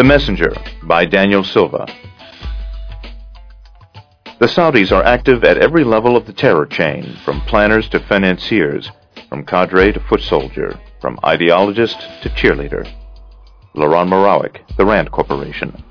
The Messenger by Daniel Silva. The Saudis are active at every level of the terror chain, from planners to financiers, from cadre to foot soldier, from ideologist to cheerleader. Laron Morawick, The Rand Corporation.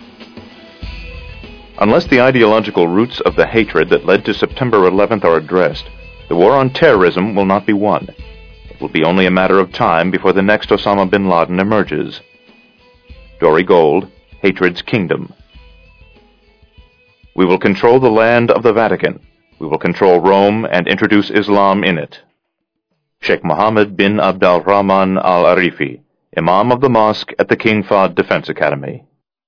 Unless the ideological roots of the hatred that led to September 11th are addressed, the war on terrorism will not be won. It will be only a matter of time before the next Osama bin Laden emerges. Dory Gold, Hatred's Kingdom. We will control the land of the Vatican. We will control Rome and introduce Islam in it. Sheikh Mohammed bin Abdul Rahman al-Arifi, Imam of the Mosque at the King Fahd Defense Academy.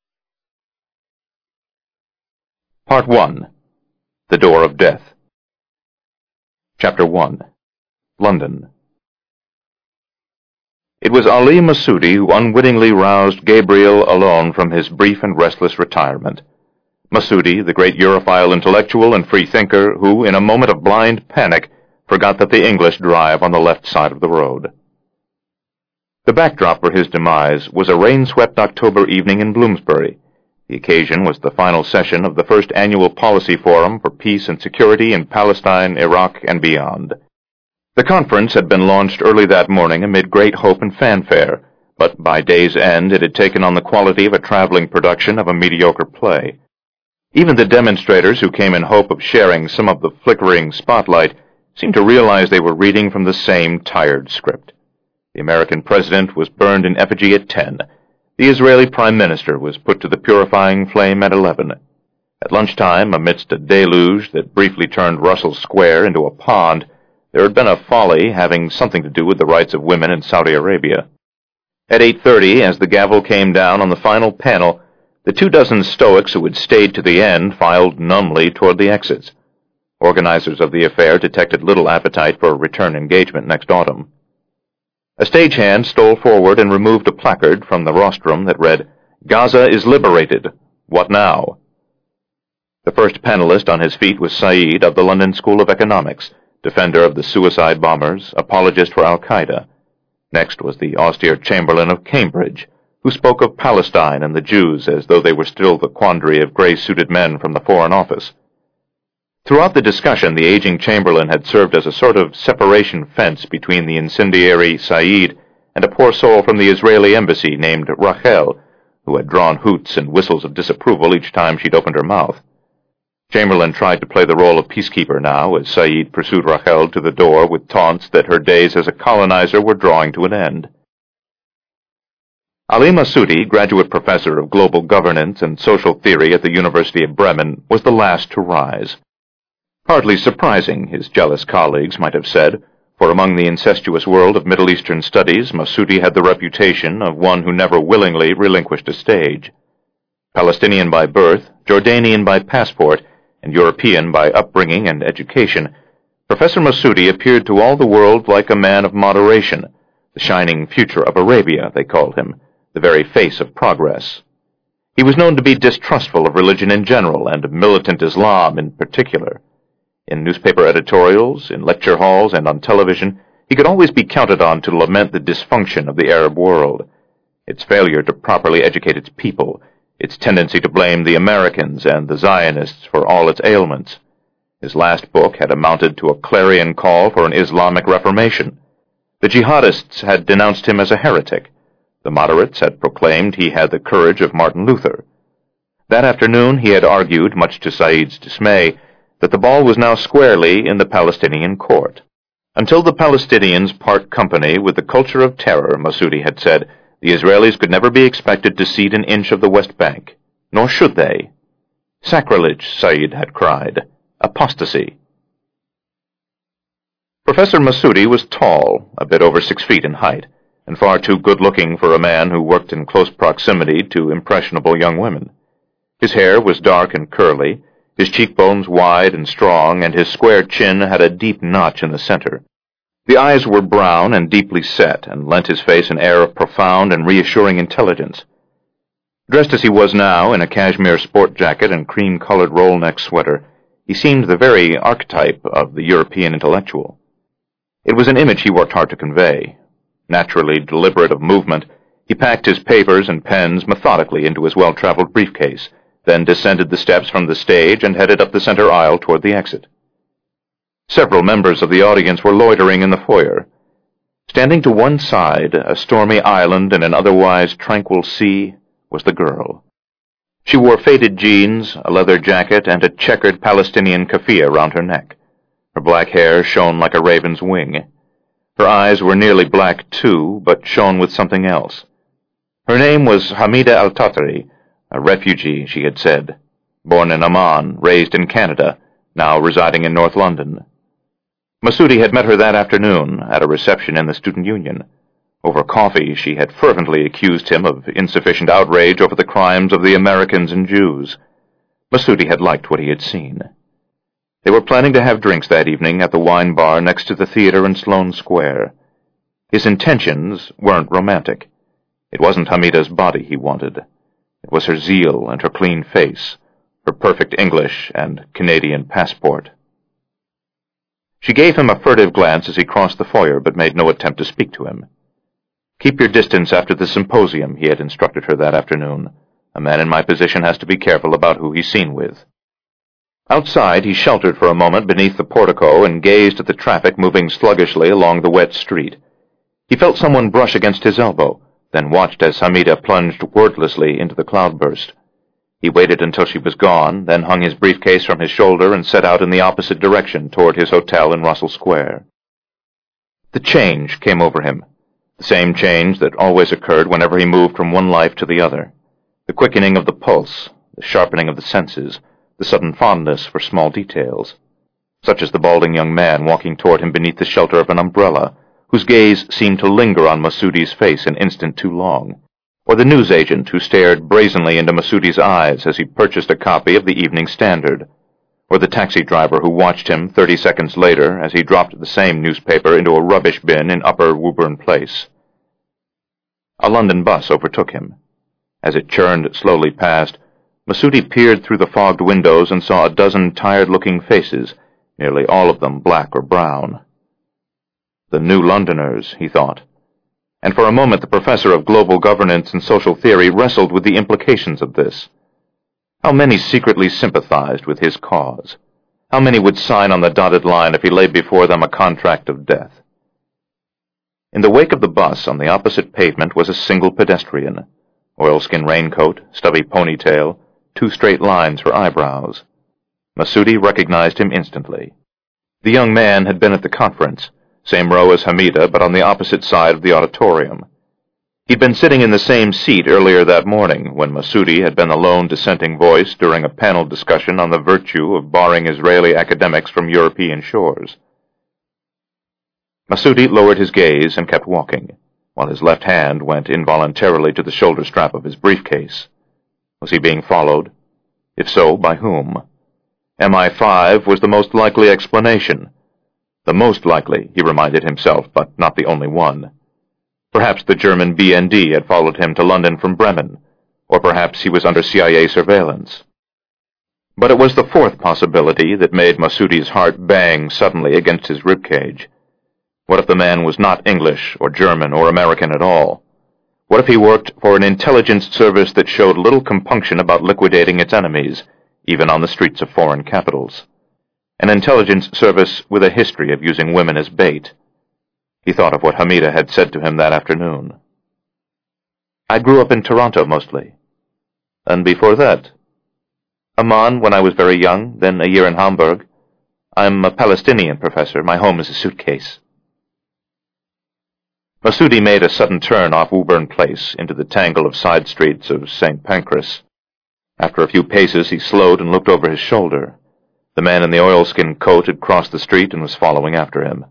Part 1. The Door of Death. Chapter 1. London. It was Ali Masudi who unwittingly roused Gabriel Allon from his brief and restless retirement. Masudi, the great Europhile intellectual and free-thinker, who, in a moment of blind panic, forgot that the English drive on the left side of the road. The backdrop for his demise was a rain-swept October evening in Bloomsbury. The occasion was the final session of the first annual Policy Forum for Peace and Security in Palestine, Iraq, and beyond. The conference had been launched early that morning amid great hope and fanfare, but by day's end it had taken on the quality of a traveling production of a mediocre play. Even the demonstrators who came in hope of sharing some of the flickering spotlight seemed to realize they were reading from the same tired script. The American president was burned in effigy at 10. The Israeli prime minister was put to the purifying flame at 11. At lunchtime, amidst a deluge that briefly turned Russell Square into a pond, there had been a folly having something to do with the rights of women in Saudi Arabia. At 8:30, as the gavel came down on the final panel, the 24 Stoics who had stayed to the end filed numbly toward the exits. Organizers of the affair detected little appetite for a return engagement next autumn. A stagehand stole forward and removed a placard from the rostrum that read, "Gaza is liberated. What now?" The first panelist on his feet was Said of the London School of Economics, defender of the suicide bombers, apologist for Al-Qaeda. Next was the austere Chamberlain of Cambridge, who spoke of Palestine and the Jews as though they were still the quandary of gray-suited men from the Foreign Office. Throughout the discussion, the aging Chamberlain had served as a sort of separation fence between the incendiary Said and a poor soul from the Israeli embassy named Rachel, who had drawn hoots and whistles of disapproval each time she'd opened her mouth. Chamberlain tried to play the role of peacekeeper now, as Said pursued Rachel to the door with taunts that her days as a colonizer were drawing to an end. Ali Masudi, graduate professor of global governance and social theory at the University of Bremen, was the last to rise. Hardly surprising, his jealous colleagues might have said, for among the incestuous world of Middle Eastern studies, Masudi had the reputation of one who never willingly relinquished a stage. Palestinian by birth, Jordanian by passport, and European by upbringing and education, Professor Masudi appeared to all the world like a man of moderation, the shining future of Arabia, they called him, the very face of progress. He was known to be distrustful of religion in general and of militant Islam in particular. In newspaper editorials, in lecture halls, and on television, he could always be counted on to lament the dysfunction of the Arab world, its failure to properly educate its people, its tendency to blame the Americans and the Zionists for all its ailments. His last book had amounted to a clarion call for an Islamic reformation. The jihadists had denounced him as a heretic. The moderates had proclaimed he had the courage of Martin Luther. That afternoon he had argued, much to Said's dismay, that the ball was now squarely in the Palestinian court. Until the Palestinians part company with the culture of terror, Masudi had said, the Israelis could never be expected to cede an inch of the West Bank, nor should they. Sacrilege, Said had cried. Apostasy. Professor Masudi was tall, a bit over 6 feet in height, and far too good-looking for a man who worked in close proximity to impressionable young women. His hair was dark and curly, his cheekbones wide and strong, and his square chin had a deep notch in the center. The eyes were brown and deeply set, and lent his face an air of profound and reassuring intelligence. Dressed as he was now, in a cashmere sport jacket and cream-colored roll-neck sweater, he seemed the very archetype of the European intellectual. It was an image he worked hard to convey. Naturally deliberate of movement, He packed his papers and pens methodically into his well-traveled briefcase, then descended the steps from the stage and headed up the center aisle toward the exit. Several members of the audience were loitering in the foyer. Standing to one side, a stormy island in an otherwise tranquil sea, was the girl. She wore faded jeans, a leather jacket, and a checkered Palestinian keffiyeh around her neck. Her black hair shone like a raven's wing. Her eyes were nearly black, too, but shone with something else. Her name was Hamida Al-Tatari, a refugee, she had said. Born in Amman, raised in Canada, now residing in North London. Masudi had met her that afternoon at a reception in the Student Union. Over coffee, she had fervently accused him of insufficient outrage over the crimes of the Americans and Jews. Masudi had liked what he had seen. They were planning to have drinks that evening at the wine bar next to the theater in Sloane Square. His intentions weren't romantic. It wasn't Hamida's body he wanted. It was her zeal and her clean face, her perfect English and Canadian passport. She gave him a furtive glance as he crossed the foyer, but made no attempt to speak to him. "Keep your distance after the symposium," he had instructed her that afternoon. "A man in my position has to be careful about who he's seen with." Outside, he sheltered for a moment beneath the portico and gazed at the traffic moving sluggishly along the wet street. He felt someone brush against his elbow, then watched as Hamida plunged wordlessly into the cloudburst. He waited until she was gone, then hung his briefcase from his shoulder and set out in the opposite direction toward his hotel in Russell Square. The change came over him, the same change that always occurred whenever he moved from one life to the other, the quickening of the pulse, the sharpening of the senses, the sudden fondness for small details, such as the balding young man walking toward him beneath the shelter of an umbrella, whose gaze seemed to linger on Masudi's face an instant too long, or the newsagent who stared brazenly into Masudi's eyes as he purchased a copy of the Evening Standard, or the taxi driver who watched him 30 seconds later as he dropped the same newspaper into a rubbish bin in Upper Woburn Place. A London bus overtook him. As it churned slowly past, Masudi peered through the fogged windows and saw a dozen tired-looking faces, nearly all of them black or brown. The New Londoners, he thought. And for a moment the professor of global governance and social theory wrestled with the implications of this. How many secretly sympathized with his cause? How many would sign on the dotted line if he laid before them a contract of death? In the wake of the bus on the opposite pavement was a single pedestrian, oilskin raincoat, stubby ponytail, 2 straight lines for eyebrows. Masudi recognized him instantly. The young man had been at the conference, same row as Hamida, but on the opposite side of the auditorium. He'd been sitting in the same seat earlier that morning when Masudi had been the lone dissenting voice during a panel discussion on the virtue of barring Israeli academics from European shores. Masudi lowered his gaze and kept walking, while his left hand went involuntarily to the shoulder strap of his briefcase. Was he being followed? If so, by whom? MI5 was the most likely explanation. The most likely, he reminded himself, but not the only one. Perhaps the German BND had followed him to London from Bremen, or perhaps he was under CIA surveillance. But it was the fourth possibility that made Masudi's heart bang suddenly against his ribcage. What if the man was not English or German or American at all? What if he worked for an intelligence service that showed little compunction about liquidating its enemies, even on the streets of foreign capitals? An intelligence service with a history of using women as bait. He thought of what Hamida had said to him that afternoon. "I grew up in Toronto, mostly." "And before that?" "Amman when I was very young, then a year in Hamburg. I'm a Palestinian professor. My home is a suitcase." Masudi made a sudden turn off Woburn Place into the tangle of side streets of St. Pancras. After a few paces he slowed and looked over his shoulder. The man in the oilskin coat had crossed the street and was following after him.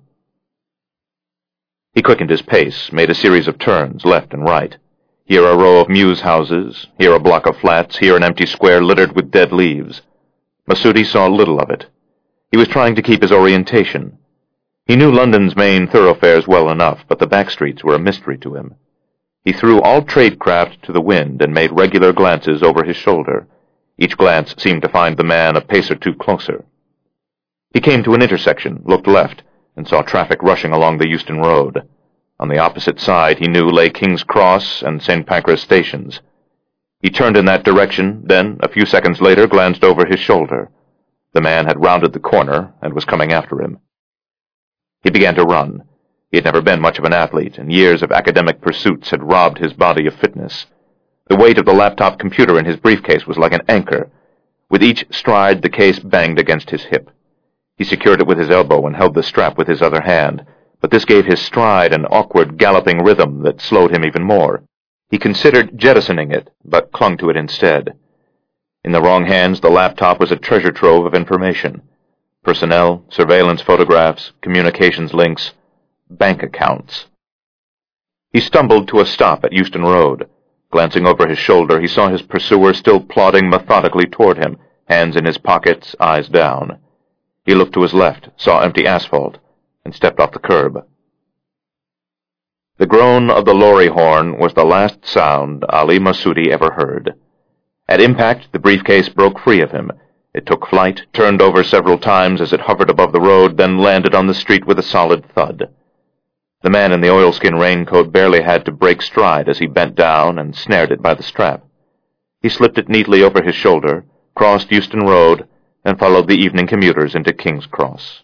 He quickened his pace, made a series of turns, left and right. Here a row of mews houses, here a block of flats, here an empty square littered with dead leaves. Masudi saw little of it. He was trying to keep his orientation. He knew London's main thoroughfares well enough, but the back streets were a mystery to him. He threw all tradecraft to the wind and made regular glances over his shoulder. Each glance seemed to find the man a pace or two closer. He came to an intersection, looked left, and saw traffic rushing along the Euston Road. On the opposite side, he knew, lay King's Cross and St. Pancras stations. He turned in that direction, then, a few seconds later, glanced over his shoulder. The man had rounded the corner and was coming after him. He began to run. He had never been much of an athlete, and years of academic pursuits had robbed his body of fitness. The weight of the laptop computer in his briefcase was like an anchor. With each stride, the case banged against his hip. He secured it with his elbow and held the strap with his other hand, but this gave his stride an awkward, galloping rhythm that slowed him even more. He considered jettisoning it, but clung to it instead. In the wrong hands, the laptop was a treasure trove of information. Personnel, surveillance photographs, communications links, bank accounts. He stumbled to a stop at Euston Road. Glancing over his shoulder, he saw his pursuer still plodding methodically toward him, hands in his pockets, eyes down. He looked to his left, saw empty asphalt, and stepped off the curb. The groan of the lorry horn was the last sound Ali Masudi ever heard. At impact, the briefcase broke free of him. It took flight, turned over several times as it hovered above the road, then landed on the street with a solid thud. The man in the oilskin raincoat barely had to break stride as he bent down and snared it by the strap. He slipped it neatly over his shoulder, crossed Euston Road, and followed the evening commuters into King's Cross.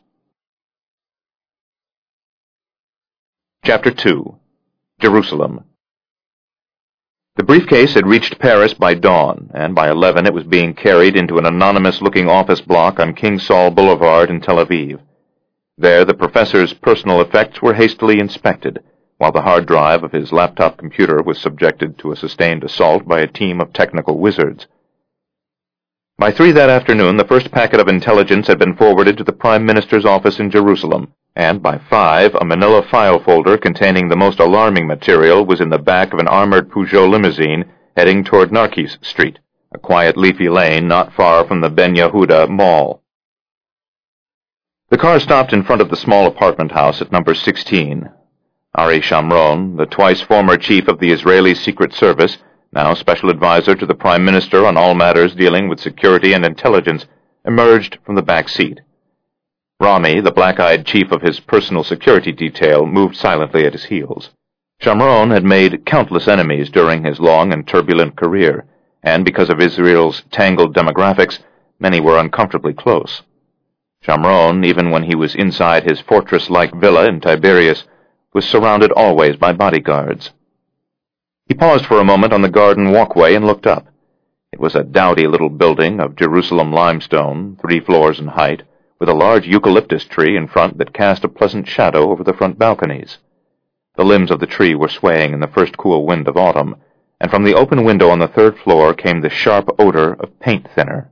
Chapter 2. Jerusalem. The briefcase had reached Paris by dawn, and by 11 it was being carried into an anonymous-looking office block on King Saul Boulevard in Tel Aviv. There the professor's personal effects were hastily inspected, while the hard drive of his laptop computer was subjected to a sustained assault by a team of technical wizards. By 3 that afternoon, the first packet of intelligence had been forwarded to the Prime Minister's office in Jerusalem, and by 5, a manila file folder containing the most alarming material was in the back of an armored Peugeot limousine heading toward Narkis Street, a quiet leafy lane not far from the Ben Yehuda Mall. The car stopped in front of the small apartment house at number 16. Ari Shamron, the twice former chief of the Israeli Secret Service, now special advisor to the Prime Minister on all matters dealing with security and intelligence, emerged from the back seat. Rami, the black-eyed chief of his personal security detail, moved silently at his heels. Shamron had made countless enemies during his long and turbulent career, and because of Israel's tangled demographics, many were uncomfortably close. Shamron, even when he was inside his fortress-like villa in Tiberias, was surrounded always by bodyguards. He paused for a moment on the garden walkway and looked up. It was a dowdy little building of Jerusalem limestone, 3 floors in height, with a large eucalyptus tree in front that cast a pleasant shadow over the front balconies. The limbs of the tree were swaying in the first cool wind of autumn, and from the open window on the 3rd floor came the sharp odor of paint thinner.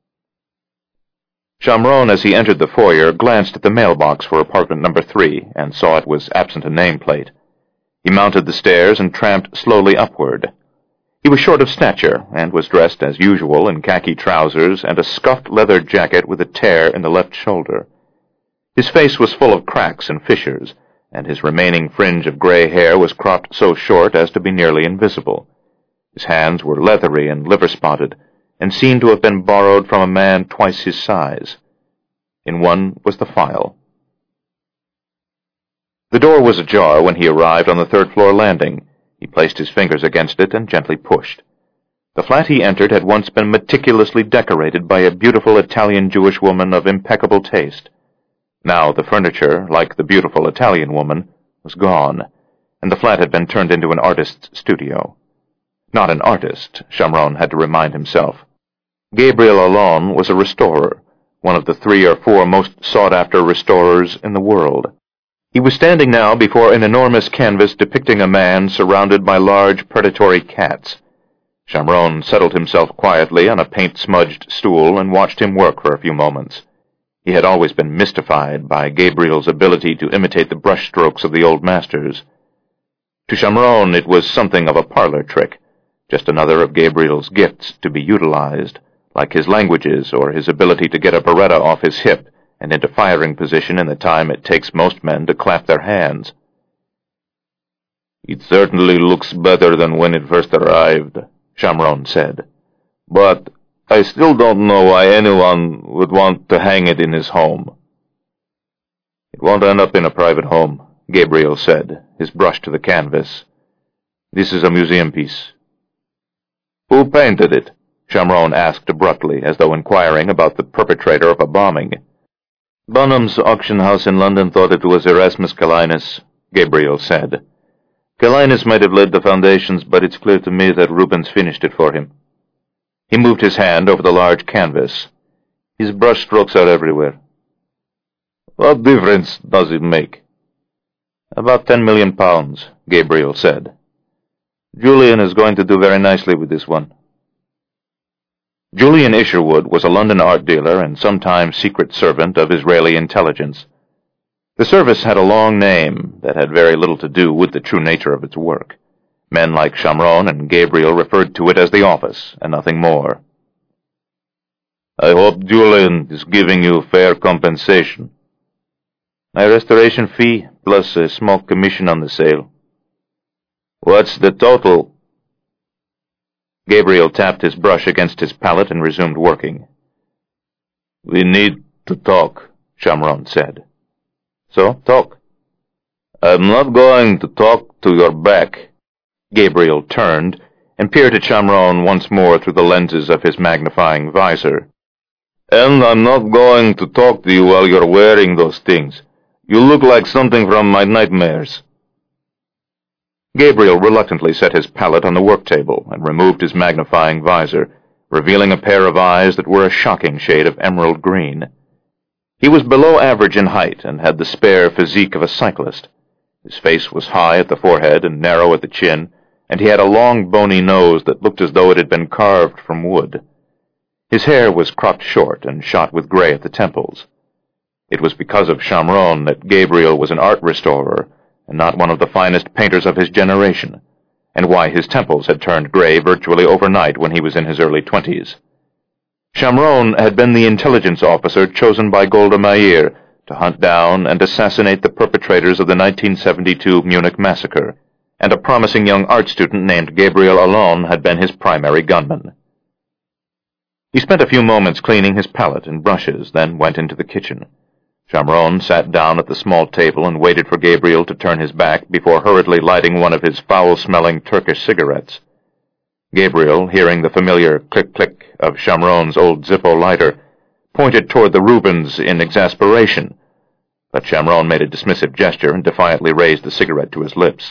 Shamron, as he entered the foyer, glanced at the mailbox for apartment number 3 and saw it was absent a nameplate. He mounted the stairs and tramped slowly upward. He was short of stature and was dressed as usual in khaki trousers and a scuffed leather jacket with a tear in the left shoulder. His face was full of cracks and fissures, and his remaining fringe of gray hair was cropped so short as to be nearly invisible. His hands were leathery and liver-spotted, and seemed to have been borrowed from a man twice his size. In one was the file. The door was ajar when he arrived on the 3rd-floor landing. He placed his fingers against it and gently pushed. The flat he entered had once been meticulously decorated by a beautiful Italian Jewish woman of impeccable taste. Now the furniture, like the beautiful Italian woman, was gone, and the flat had been turned into an artist's studio. Not an artist, Shamron had to remind himself. Gabriel Allon was a restorer, one of the 3 or 4 most sought-after restorers in the world. He was standing now before an enormous canvas depicting a man surrounded by large predatory cats. Shamron settled himself quietly on a paint-smudged stool and watched him work for a few moments. He had always been mystified by Gabriel's ability to imitate the brushstrokes of the old masters. To Shamron it was something of a parlor trick, just another of Gabriel's gifts to be utilized, like his languages or his ability to get a Beretta off his hip and into firing position in the time it takes most men to clap their hands. "It certainly looks better than when it first arrived," Shamron said. "But I still don't know why anyone would want to hang it in his home." "It won't end up in a private home," Gabriel said, his brush to the canvas. "This is a museum piece." "Who painted it?" Chamron asked abruptly, as though inquiring about the perpetrator of a bombing. "Bonham's auction house in London thought it was Erasmus Calinus," Gabriel said. "Calinus might have laid the foundations, but it's clear to me that Rubens finished it for him." He moved his hand over the large canvas. "His brush strokes are everywhere." "What difference does it make?" "About £10 million, Gabriel said. "Julian is going to do very nicely with this one." Julian Isherwood was a London art dealer and sometime secret servant of Israeli intelligence. The service had a long name that had very little to do with the true nature of its work. Men like Chamron and Gabriel referred to it as the office, and nothing more. "I hope Julian is giving you fair compensation." "My restoration fee, plus a small commission on the sale." "What's the total?" Gabriel tapped his brush against his palette and resumed working. "We need to talk," Chamron said. "So, talk." "I'm not going to talk to your back." Gabriel turned and peered at Chamron once more through the lenses of his magnifying visor. "And I'm not going to talk to you while you're wearing those things. You look like something from my nightmares." Gabriel reluctantly set his palette on the work table and removed his magnifying visor, revealing a pair of eyes that were a shocking shade of emerald green. He was below average in height and had the spare physique of a cyclist. His face was high at the forehead and narrow at the chin, and he had a long, bony nose that looked as though it had been carved from wood. His hair was cropped short and shot with gray at the temples. It was because of Chamron that Gabriel was an art restorer and not one of the finest painters of his generation, and why his temples had turned gray virtually overnight when he was in his early 20s. Chamron had been the intelligence officer chosen by Golda Meir to hunt down and assassinate the perpetrators of the 1972 Munich massacre, and a promising young art student named Gabriel Allon had been his primary gunman. He spent a few moments cleaning his palette and brushes, then went into the kitchen. Chamron sat down at the small table and waited for Gabriel to turn his back before hurriedly lighting one of his foul-smelling Turkish cigarettes. Gabriel, hearing the familiar click-click of Chamron's old Zippo lighter, pointed toward the Rubens in exasperation, but Chamron made a dismissive gesture and defiantly raised the cigarette to his lips.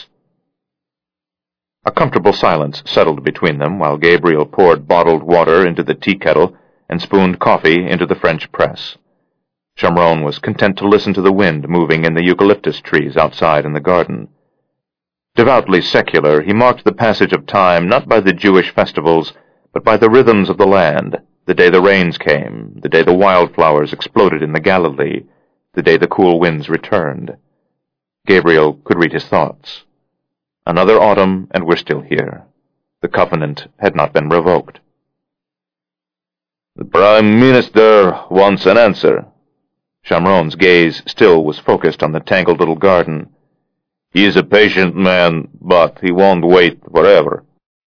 A comfortable silence settled between them while Gabriel poured bottled water into the tea kettle and spooned coffee into the French press. Chamron was content to listen to the wind moving in the eucalyptus trees outside in the garden. Devoutly secular, he marked the passage of time not by the Jewish festivals, but by the rhythms of the land, the day the rains came, the day the wildflowers exploded in the Galilee, the day the cool winds returned. Gabriel could read his thoughts. Another autumn, and we're still here. The covenant had not been revoked. "The Prime Minister wants an answer." Chamron's gaze still was focused on the tangled little garden. "He is a patient man, but he won't wait forever."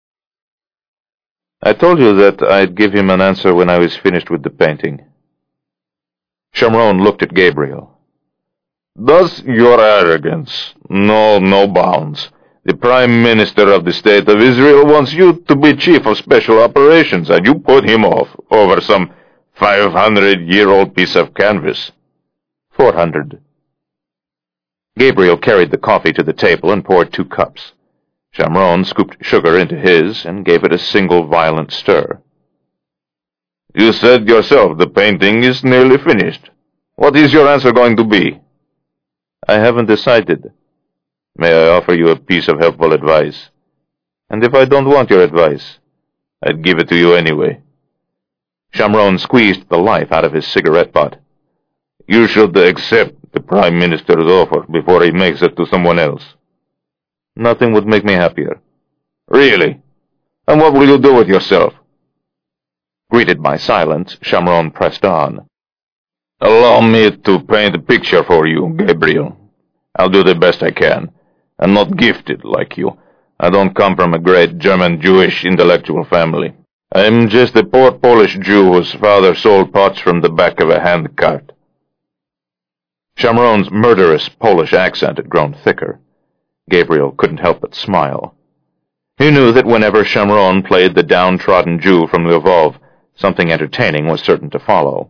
"I told you that I'd give him an answer when I was finished with the painting." Chamron looked at Gabriel. "Does your arrogance know no bounds? The Prime Minister of the State of Israel wants you to be Chief of Special Operations, and you put him off over some 500-year-old piece of canvas." 400. Gabriel carried the coffee to the table and poured 2 cups. Chamron scooped sugar into his and gave it a single violent stir. "You said yourself the painting is nearly finished. What is your answer going to be?" "I haven't decided." "May I offer you a piece of helpful advice?" "And if I don't want your advice?" "I'd give it to you anyway." Chamron squeezed the life out of his cigarette butt. "You should accept the Prime Minister's offer before he makes it to someone else." "Nothing would make me happier." "Really? And what will you do with yourself?" Greeted by silence, Chamron pressed on. "Allow me to paint a picture for you, Gabriel. I'll do the best I can. I'm not gifted like you. I don't come from a great German Jewish intellectual family. I'm just a poor Polish Jew whose father sold pots from the back of a hand cart." Chamron's murderous Polish accent had grown thicker. Gabriel couldn't help but smile. He knew that whenever Chamron played the downtrodden Jew from Lvov, something entertaining was certain to follow.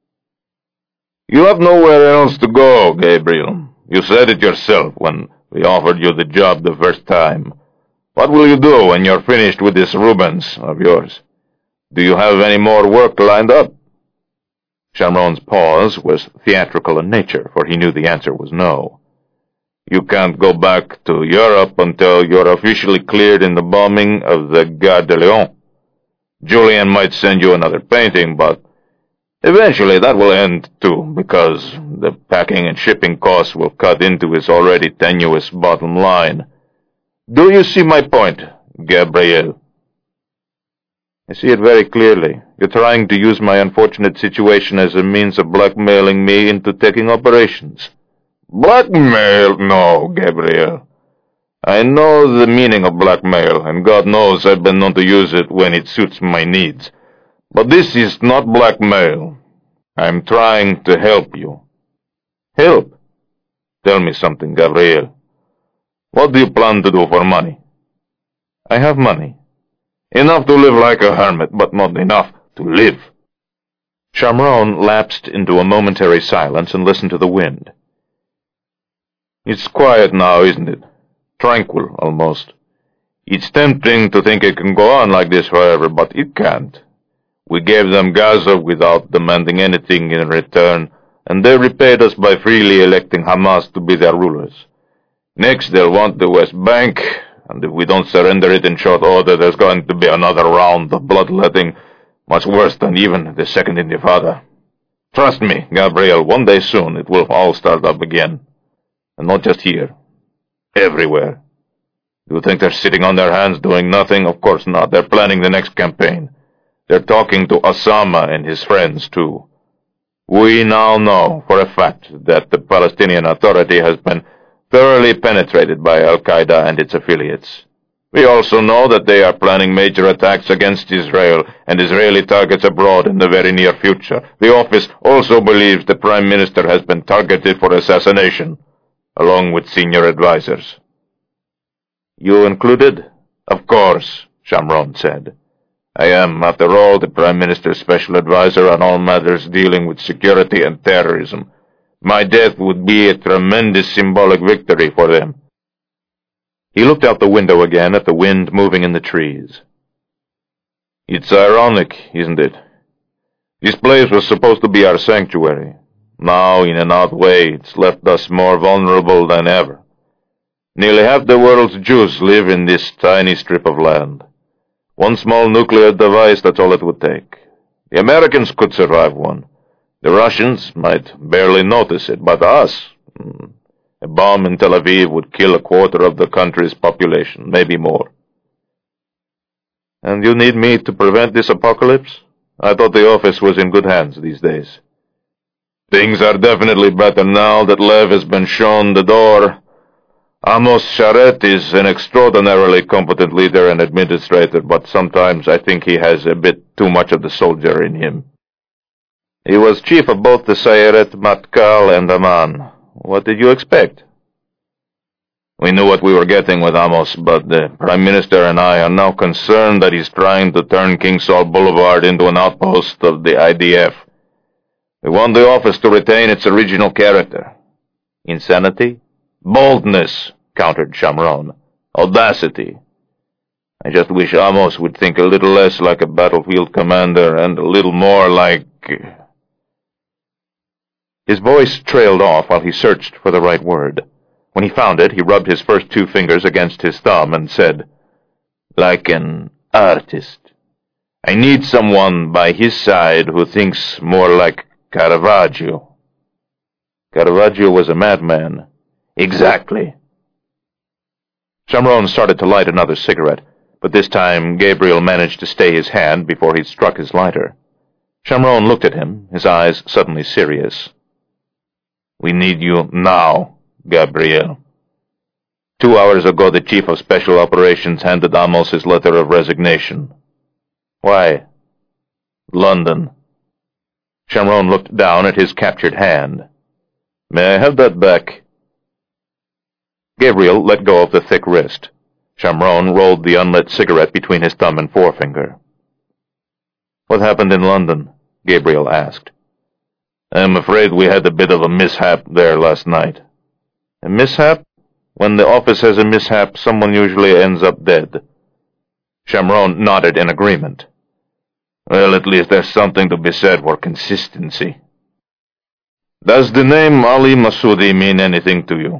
"You have nowhere else to go, Gabriel. You said it yourself when we offered you the job the first time. What will you do when you're finished with this Rubens of yours? Do you have any more work lined up?" Chamron's pause was theatrical in nature, for he knew the answer was no. "You can't go back to Europe until you're officially cleared in the bombing of the Gare de Lyon. Julian might send you another painting, but eventually that will end too, because the packing and shipping costs will cut into his already tenuous bottom line. Do you see my point, Gabriel?" "I see it very clearly. You're trying to use my unfortunate situation as a means of blackmailing me into taking operations." "Blackmail? No, Gabriel. I know the meaning of blackmail, and God knows I've been known to use it when it suits my needs. But this is not blackmail. I'm trying to help you." "Help? Tell me something, Gabriel. What do you plan to do for money?" "I have money. Enough to live like a hermit, but not enough to live." Chamron lapsed into a momentary silence and listened to the wind. "It's quiet now, isn't it? Tranquil, almost. It's tempting to think it can go on like this forever, but it can't. We gave them Gaza without demanding anything in return, and they repaid us by freely electing Hamas to be their rulers. Next, they'll want the West Bank, and if we don't surrender it in short order, there's going to be another round of bloodletting, much worse than even the Second Intifada. Trust me, Gabriel, one day soon it will all start up again. And not just here. Everywhere. Do you think they're sitting on their hands doing nothing? Of course not. They're planning the next campaign. They're talking to Osama and his friends, too. We now know for a fact that the Palestinian Authority has been thoroughly penetrated by Al-Qaeda and its affiliates. We also know that they are planning major attacks against Israel and Israeli targets abroad in the very near future. The office also believes the Prime Minister has been targeted for assassination, along with senior advisors." "You included?" "Of course," Chamron said. "I am, after all, the Prime Minister's special advisor on all matters dealing with security and terrorism. My death would be a tremendous symbolic victory for them." He looked out the window again at the wind moving in the trees. "It's ironic, isn't it? This place was supposed to be our sanctuary. Now, in an odd way, it's left us more vulnerable than ever. Nearly half the world's Jews live in this tiny strip of land. One small nuclear device, that's all it would take. The Americans could survive one. The Russians might barely notice it, but us, a bomb in Tel Aviv would kill a quarter of the country's population, maybe more." "And you need me to prevent this apocalypse? I thought the office was in good hands these days." "Things are definitely better now that Lev has been shown the door. Amos Sharet is an extraordinarily competent leader and administrator, but sometimes I think he has a bit too much of the soldier in him. He was chief of both the Sayeret Matkal and Amman. What did you expect?" "We knew what we were getting with Amos, but the Prime Minister and I are now concerned that he's trying to turn King Saul Boulevard into an outpost of the IDF. We want the office to retain its original character." "Insanity?" "Boldness," countered Chamron. "Audacity. I just wish Amos would think a little less like a battlefield commander and a little more like—" His voice trailed off while he searched for the right word. When he found it, he rubbed his first two fingers against his thumb and said, "Like an artist. I need someone by his side who thinks more like Caravaggio." "Caravaggio was a madman." "Exactly." Chamron started to light another cigarette, but this time Gabriel managed to stay his hand before he struck his lighter. Chamron looked at him, his eyes suddenly serious. "We need you now, Gabriel." 2 hours ago the Chief of Special Operations handed Amos his letter of resignation. "Why?" "London." Chamron looked down at his captured hand. May I have that back? Gabriel let go of the thick wrist. Chamron rolled the unlit cigarette between his thumb and forefinger. What happened in London? Gabriel asked. I'm afraid we had a bit of a mishap there last night. A mishap? When the office has a mishap, someone usually ends up dead. Chamron nodded in agreement. Well, at least there's something to be said for consistency. Does the name Ali Masudi mean anything to you?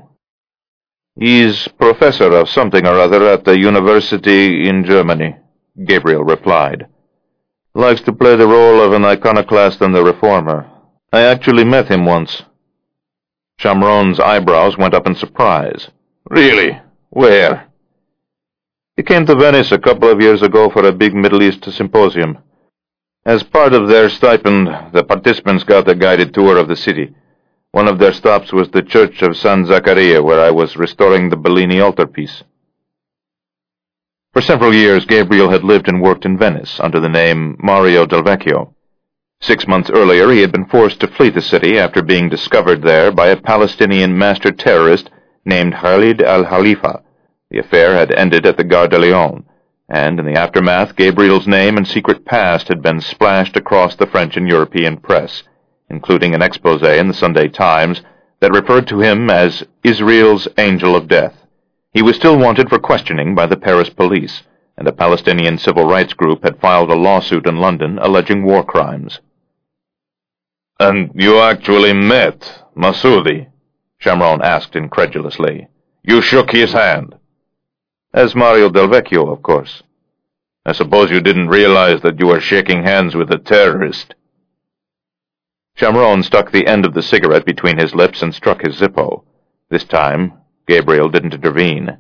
He's professor of something or other at the university in Germany, Gabriel replied. Likes to play the role of an iconoclast and a reformer. I actually met him once. Chamron's eyebrows went up in surprise. Really? Where? He came to Venice a couple of years ago for a big Middle East symposium. As part of their stipend, the participants got a guided tour of the city. One of their stops was the Church of San Zaccaria, where I was restoring the Bellini altarpiece. For several years, Gabriel had lived and worked in Venice under the name Mario Del Vecchio. 6 months earlier, he had been forced to flee the city after being discovered there by a Palestinian master terrorist named Khalid al-Khalifa. The affair had ended at the Gare de Lyon, and in the aftermath, Gabriel's name and secret past had been splashed across the French and European press, including an expose in the Sunday Times that referred to him as Israel's Angel of Death. He was still wanted for questioning by the Paris police, and a Palestinian civil rights group had filed a lawsuit in London alleging war crimes. And you actually met Masudi? Chamron asked incredulously. You shook his hand. As Mario Del Vecchio, of course. I suppose you didn't realize that you were shaking hands with a terrorist. Chamron stuck the end of the cigarette between his lips and struck his Zippo. This time, Gabriel didn't intervene.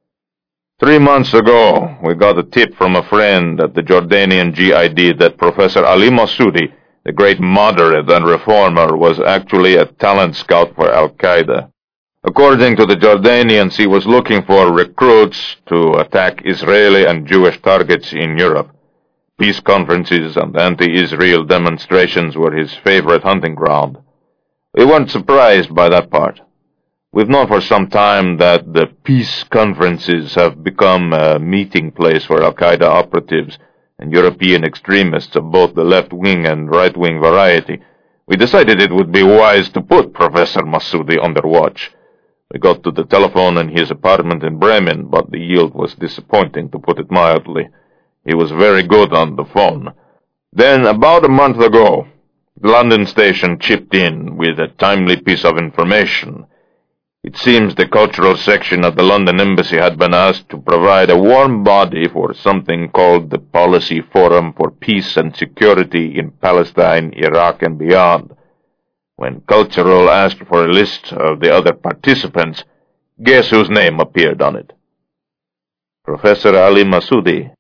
3 months ago, we got a tip from a friend at the Jordanian GID that Professor Ali Masudi, the great moderate and reformer, was actually a talent scout for Al-Qaeda. According to the Jordanians, he was looking for recruits to attack Israeli and Jewish targets in Europe. Peace conferences and anti-Israel demonstrations were his favorite hunting ground. We weren't surprised by that part. We've known for some time that the peace conferences have become a meeting place for Al-Qaeda operatives and European extremists of both the left-wing and right-wing variety. We decided it would be wise to put Professor Masudi under watch. We got to the telephone in his apartment in Bremen, but the yield was disappointing, to put it mildly. He was very good on the phone. Then, about a month ago, the London station chipped in with a timely piece of information. It seems the cultural section of the London Embassy had been asked to provide a warm body for something called the Policy Forum for Peace and Security in Palestine, Iraq, and beyond. When Cultural asked for a list of the other participants, guess whose name appeared on it? Professor Ali Masudi.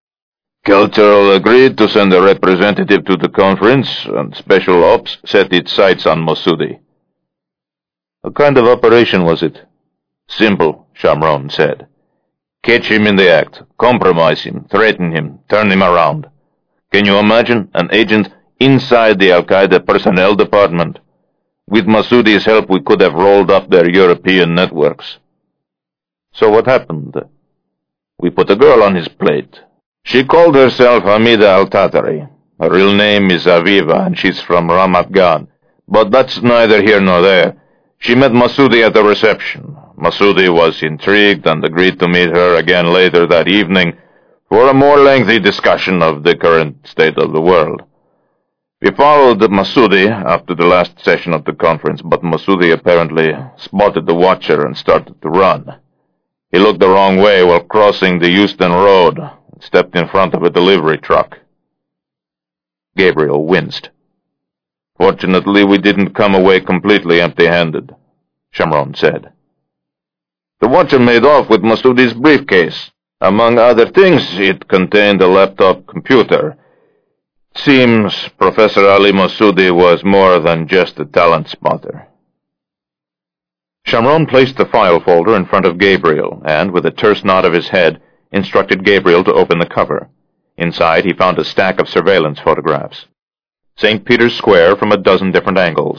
Cultural agreed to send a representative to the conference, and Special Ops set its sights on Masudi. What kind of operation was it? Simple, Chamron said. Catch him in the act, compromise him, threaten him, turn him around. Can you imagine an agent inside the Al-Qaeda personnel department? With Masudi's help, we could have rolled up their European networks. So what happened? We put a girl on his plate. She called herself Hamida Al-Tatari. Her real name is Aviva, and she's from Ramat Gan. But that's neither here nor there. She met Masudi at the reception. Masudi was intrigued and agreed to meet her again later that evening for a more lengthy discussion of the current state of the world. We followed Masudi after the last session of the conference, but Masudi apparently spotted the watcher and started to run. He looked the wrong way while crossing the Euston Road and stepped in front of a delivery truck. Gabriel winced. Fortunately, we didn't come away completely empty-handed, Chamron said. The watcher made off with Masudi's briefcase. Among other things, it contained a laptop computer. It seems Professor Ali Masudi was more than just a talent spotter. Chamron placed the file folder in front of Gabriel and, with a terse nod of his head, instructed Gabriel to open the cover. Inside, he found a stack of surveillance photographs. St. Peter's Square from a dozen different angles,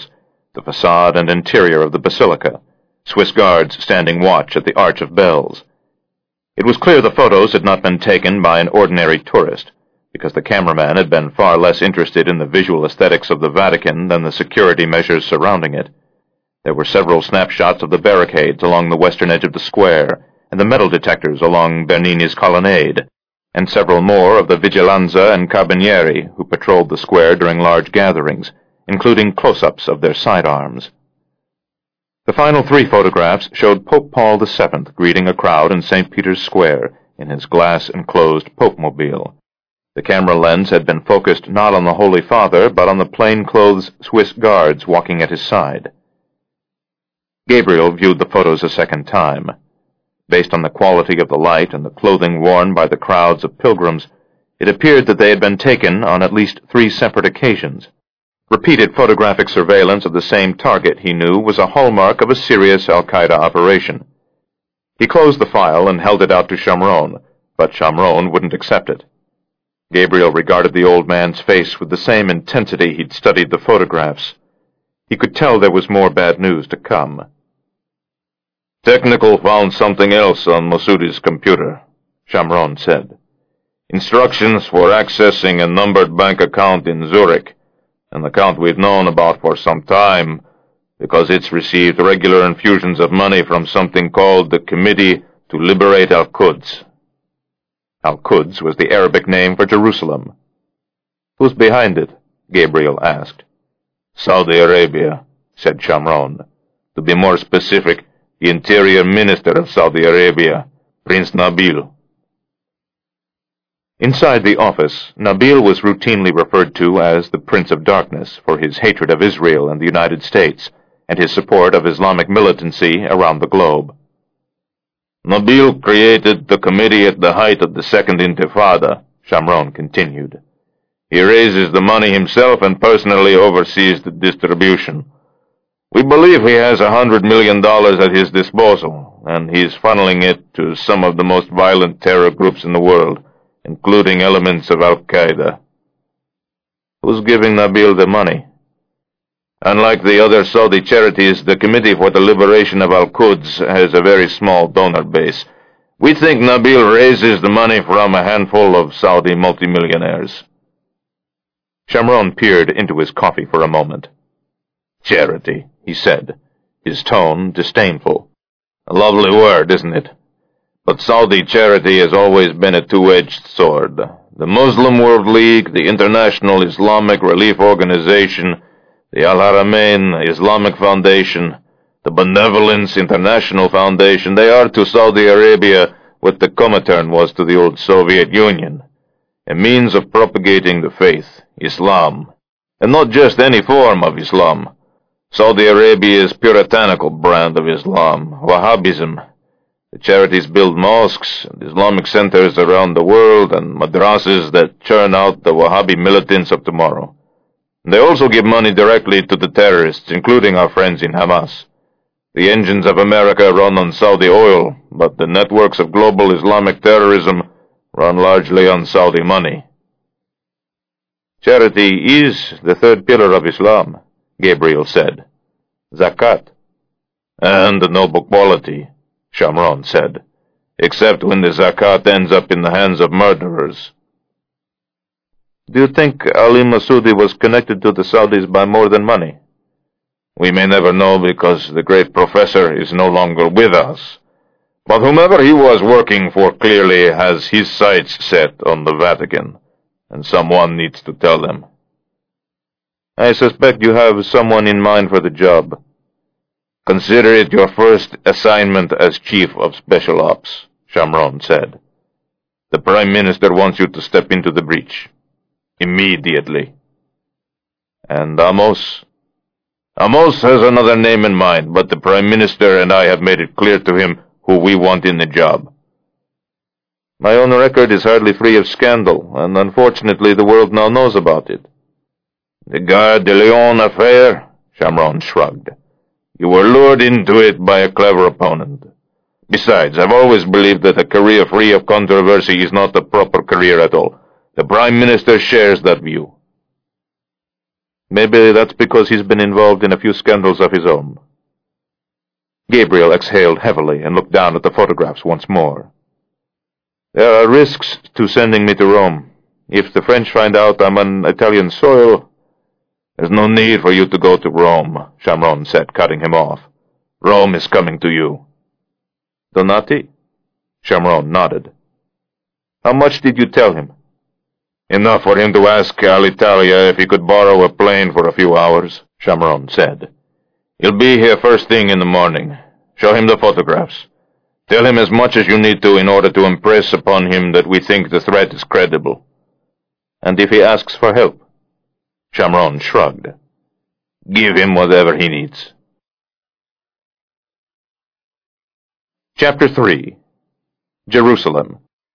the facade and interior of the basilica, Swiss guards standing watch at the Arch of Bells. It was clear the photos had not been taken by an ordinary tourist, because the cameraman had been far less interested in the visual aesthetics of the Vatican than the security measures surrounding it. There were several snapshots of the barricades along the western edge of the square, and the metal detectors along Bernini's colonnade, and several more of the Vigilanza and Carabinieri who patrolled the square during large gatherings, including close-ups of their sidearms. The final 3 photographs showed Pope Paul VII greeting a crowd in St. Peter's Square in his glass-enclosed Pope-mobile. The camera lens had been focused not on the Holy Father, but on the plain-clothes Swiss guards walking at his side. Gabriel viewed the photos a second time. Based on the quality of the light and the clothing worn by the crowds of pilgrims, it appeared that they had been taken on at least 3 separate occasions. Repeated photographic surveillance of the same target, he knew, was a hallmark of a serious al-Qaeda operation. He closed the file and held it out to Chamron, but Chamron wouldn't accept it. Gabriel regarded the old man's face with the same intensity he'd studied the photographs. He could tell there was more bad news to come. Technical found something else on Massoudi's computer, Chamron said. Instructions for accessing a numbered bank account in Zurich, an account we've known about for some time, because it's received regular infusions of money from something called the Committee to Liberate Al-Quds. Al-Quds was the Arabic name for Jerusalem. Who's behind it? Gabriel asked. Saudi Arabia, said Chamron. To be more specific, the Interior Minister of Saudi Arabia, Prince Nabil. Inside the office, Nabil was routinely referred to as the Prince of Darkness for his hatred of Israel and the United States, and his support of Islamic militancy around the globe. Nabil created the committee at the height of the Second Intifada, Chamron continued. He raises the money himself and personally oversees the distribution. We believe he has $100 million at his disposal, and he's funneling it to some of the most violent terror groups in the world, including elements of Al-Qaeda. Who's giving Nabil the money? Unlike the other Saudi charities, the Committee for the Liberation of Al-Quds has a very small donor base. We think Nabil raises the money from a handful of Saudi multimillionaires. Chamron peered into his coffee for a moment. Charity, he said, his tone disdainful. A lovely word, isn't it? But Saudi charity has always been a two-edged sword. The Muslim World League, the International Islamic Relief Organization, the Al-Haramain Islamic Foundation, the Benevolence International Foundation, they are to Saudi Arabia what the Comintern was to the old Soviet Union. A means of propagating the faith, Islam. And not just any form of Islam. Saudi Arabia's puritanical brand of Islam, Wahhabism. The charities build mosques and Islamic centers around the world and madrasas that churn out the Wahhabi militants of tomorrow. They also give money directly to the terrorists, including our friends in Hamas. The engines of America run on Saudi oil, but the networks of global Islamic terrorism run largely on Saudi money. Charity is the third pillar of Islam, Gabriel said. Zakat. And the noble quality, Chamron said, except when the zakat ends up in the hands of murderers. Do you think Ali Massoudi was connected to the Saudis by more than money? We may never know because the great professor is no longer with us. But whomever he was working for clearly has his sights set on the Vatican, and someone needs to tell them. I suspect you have someone in mind for the job. Consider it your first assignment as Chief of Special Ops, Chamron said. The Prime Minister wants you to step into the breach. Immediately. And Amos? Amos has another name in mind, but the Prime Minister and I have made it clear to him who we want in the job. My own record is hardly free of scandal, and unfortunately the world now knows about it. The Gare de Lyon affair? Chamron shrugged. You were lured into it by a clever opponent. Besides, I've always believed that a career free of controversy is not a proper career at all. The Prime Minister shares that view. Maybe that's because he's been involved in a few scandals of his own. Gabriel exhaled heavily and looked down at the photographs once more. There are risks to sending me to Rome. If the French find out I'm on Italian soil... There's no need for you to go to Rome, Chamron said, cutting him off. Rome is coming to you. Donati? Chamron nodded. How much did you tell him? Enough for him to ask Alitalia if he could borrow a plane for a few hours, Chamron said. He'll be here first thing in the morning. Show him the photographs. Tell him as much as you need to in order to impress upon him that we think the threat is credible. And if he asks for help? Chamron shrugged. Give him whatever he needs. Chapter 3. Jerusalem.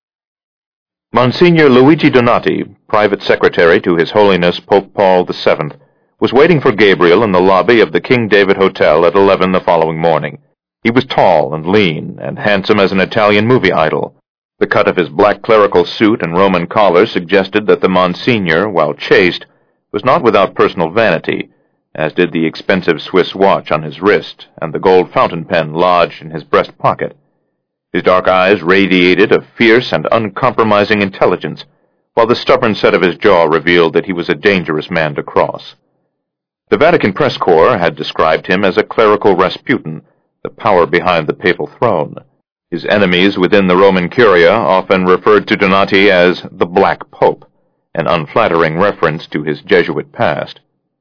Monsignor Luigi Donati, private secretary to His Holiness Pope Paul VII, was waiting for Gabriel in the lobby of the King David Hotel at 11 the following morning. He was tall and lean and handsome as an Italian movie idol. The cut of his black clerical suit and Roman collar suggested that the Monsignor, while chaste, was not without personal vanity, as did the expensive Swiss watch on his wrist and the gold fountain pen lodged in his breast pocket. His dark eyes radiated a fierce and uncompromising intelligence, while the stubborn set of his jaw revealed that he was a dangerous man to cross. The Vatican press corps had described him as a clerical Rasputin, the power behind the papal throne. His enemies within the Roman Curia often referred to Donati as the Black Pope, an unflattering reference to his Jesuit past.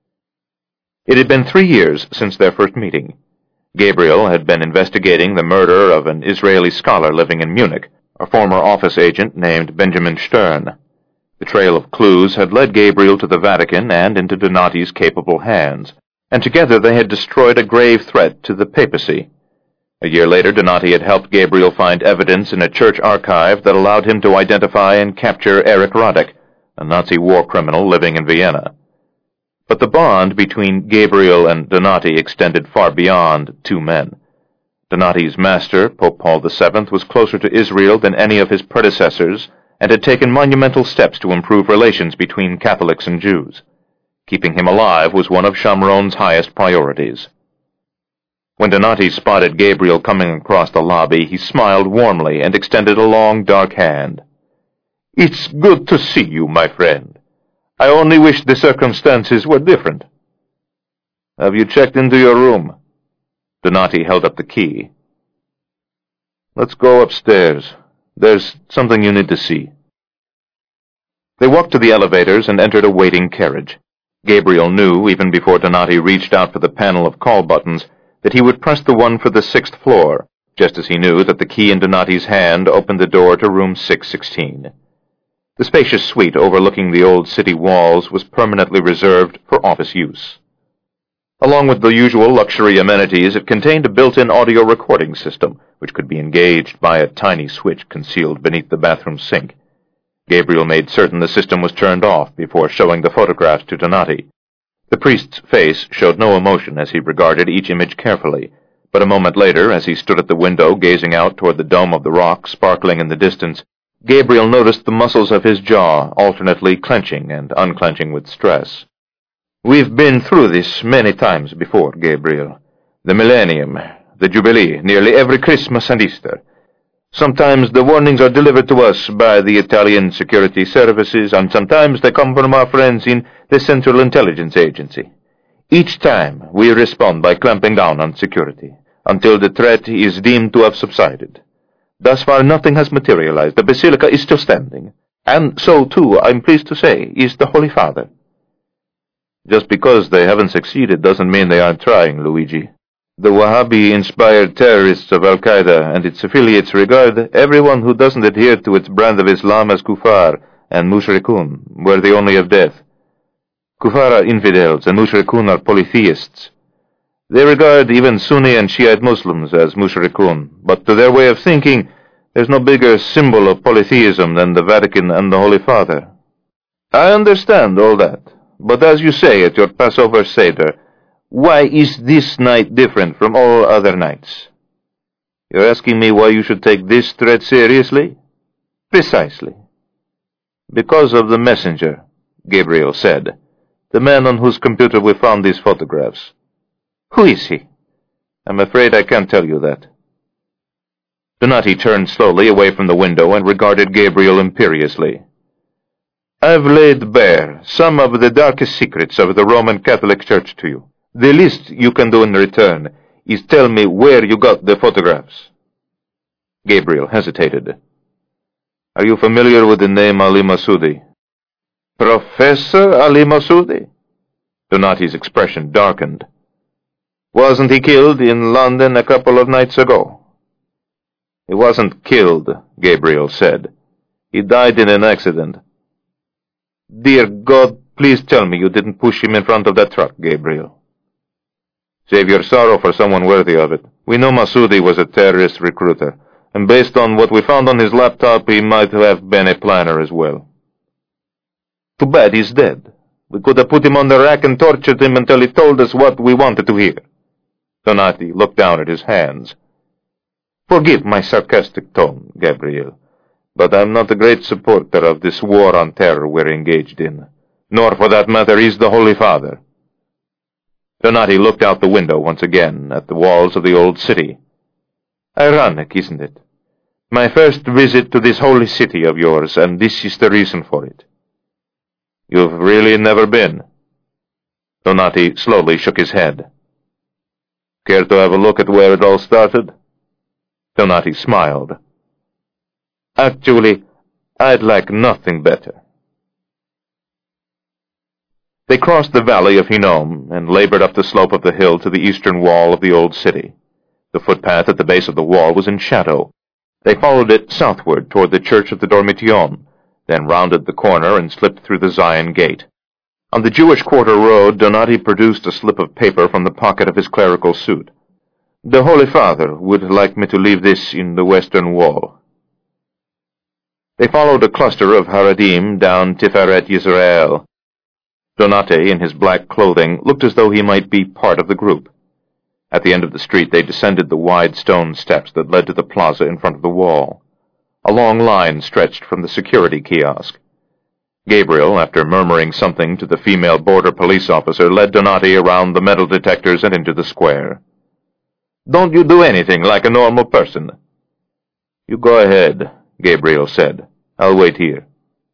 It had been 3 years since their first meeting. Gabriel had been investigating the murder of an Israeli scholar living in Munich, a former office agent named Benjamin Stern. The trail of clues had led Gabriel to the Vatican and into Donati's capable hands, and together they had destroyed a grave threat to the papacy. A year later, Donati had helped Gabriel find evidence in a church archive that allowed him to identify and capture Erich Radek, a Nazi war criminal living in Vienna. But the bond between Gabriel and Donati extended far beyond two men. Donati's master, Pope Paul VII, was closer to Israel than any of his predecessors and had taken monumental steps to improve relations between Catholics and Jews. Keeping him alive was one of Chamron's highest priorities. When Donati spotted Gabriel coming across the lobby, he smiled warmly and extended a long, dark hand. "It's good to see you, my friend. I only wish the circumstances were different." "Have you checked into your room?" Donati held up the key. "Let's go upstairs. There's something you need to see." They walked to the elevators and entered a waiting carriage. Gabriel knew, even before Donati reached out for the panel of call buttons, that he would press the one for the 6th floor, just as he knew that the key in Donati's hand opened the door to room 616. The spacious suite overlooking the old city walls was permanently reserved for office use. Along with the usual luxury amenities, it contained a built-in audio recording system, which could be engaged by a tiny switch concealed beneath the bathroom sink. Gabriel made certain the system was turned off before showing the photographs to Donati. The priest's face showed no emotion as he regarded each image carefully, but a moment later, as he stood at the window gazing out toward the dome of the rock sparkling in the distance, Gabriel noticed the muscles of his jaw alternately clenching and unclenching with stress. "We've been through this many times before, Gabriel. The millennium, the Jubilee, nearly every Christmas and Easter. Sometimes the warnings are delivered to us by the Italian security services, and sometimes they come from our friends in the Central Intelligence Agency. Each time we respond by clamping down on security, until the threat is deemed to have subsided. Thus far nothing has materialized. The Basilica is still standing. And so, too, I'm pleased to say, is the Holy Father." "Just because they haven't succeeded doesn't mean they aren't trying, Luigi. The Wahhabi-inspired terrorists of Al-Qaeda and its affiliates regard everyone who doesn't adhere to its brand of Islam as kuffar and mushrikun, worthy only of death. Kuffar are infidels and mushrikun are polytheists. They regard even Sunni and Shiite Muslims as mushrikun, but to their way of thinking, there's no bigger symbol of polytheism than the Vatican and the Holy Father." "I understand all that, but as you say at your Passover Seder, why is this night different from all other nights?" "You're asking me why you should take this threat seriously?" "Precisely." "Because of the messenger," Gabriel said. The man on whose computer we found these photographs. Who is he? I'm afraid I can't tell you that. Donati turned slowly away from the window and regarded Gabriel imperiously. I've laid bare some of the darkest secrets of the Roman Catholic Church to you. The least you can do in return is tell me where you got the photographs. Gabriel hesitated. Are you familiar with the name Ali Masudi? Professor Ali Masudi? Donati's expression darkened. Wasn't he killed in London a couple of nights ago? He wasn't killed, Gabriel said. He died in an accident. Dear God, please tell me you didn't push him in front of that truck, Gabriel. Save your sorrow for someone worthy of it. We know Masudi was a terrorist recruiter, and based on what we found on his laptop, he might have been a planner as well. Too bad he's dead. We could have put him on the rack and tortured him until he told us what we wanted to hear. Donati looked down at his hands. Forgive my sarcastic tone, Gabriel, but I'm not a great supporter of this war on terror we're engaged in, nor, for that matter, is the Holy Father. Donati looked out the window once again at the walls of the old city. Ironic, isn't it? My first visit to this holy city of yours, and this is the reason for it. You've really never been? Donati slowly shook his head. Care to have a look at where it all started? Donati smiled. Actually, I'd like nothing better. They crossed the valley of Hinnom and labored up the slope of the hill to the eastern wall of the old city. The footpath at the base of the wall was in shadow. They followed it southward toward the church of the Dormition, then rounded the corner and slipped through the Zion gate. On the Jewish Quarter Road, Donati produced a slip of paper from the pocket of his clerical suit. The Holy Father would like me to leave this in the western wall. They followed a cluster of Haradim down Tiferet Yisrael. Donati, in his black clothing, looked as though he might be part of the group. At the end of the street, they descended the wide stone steps that led to the plaza in front of the wall. A long line stretched from the security kiosk. Gabriel, after murmuring something to the female border police officer, led Donati around the metal detectors and into the square. Don't you do anything like a normal person? You go ahead, Gabriel said. I'll wait here.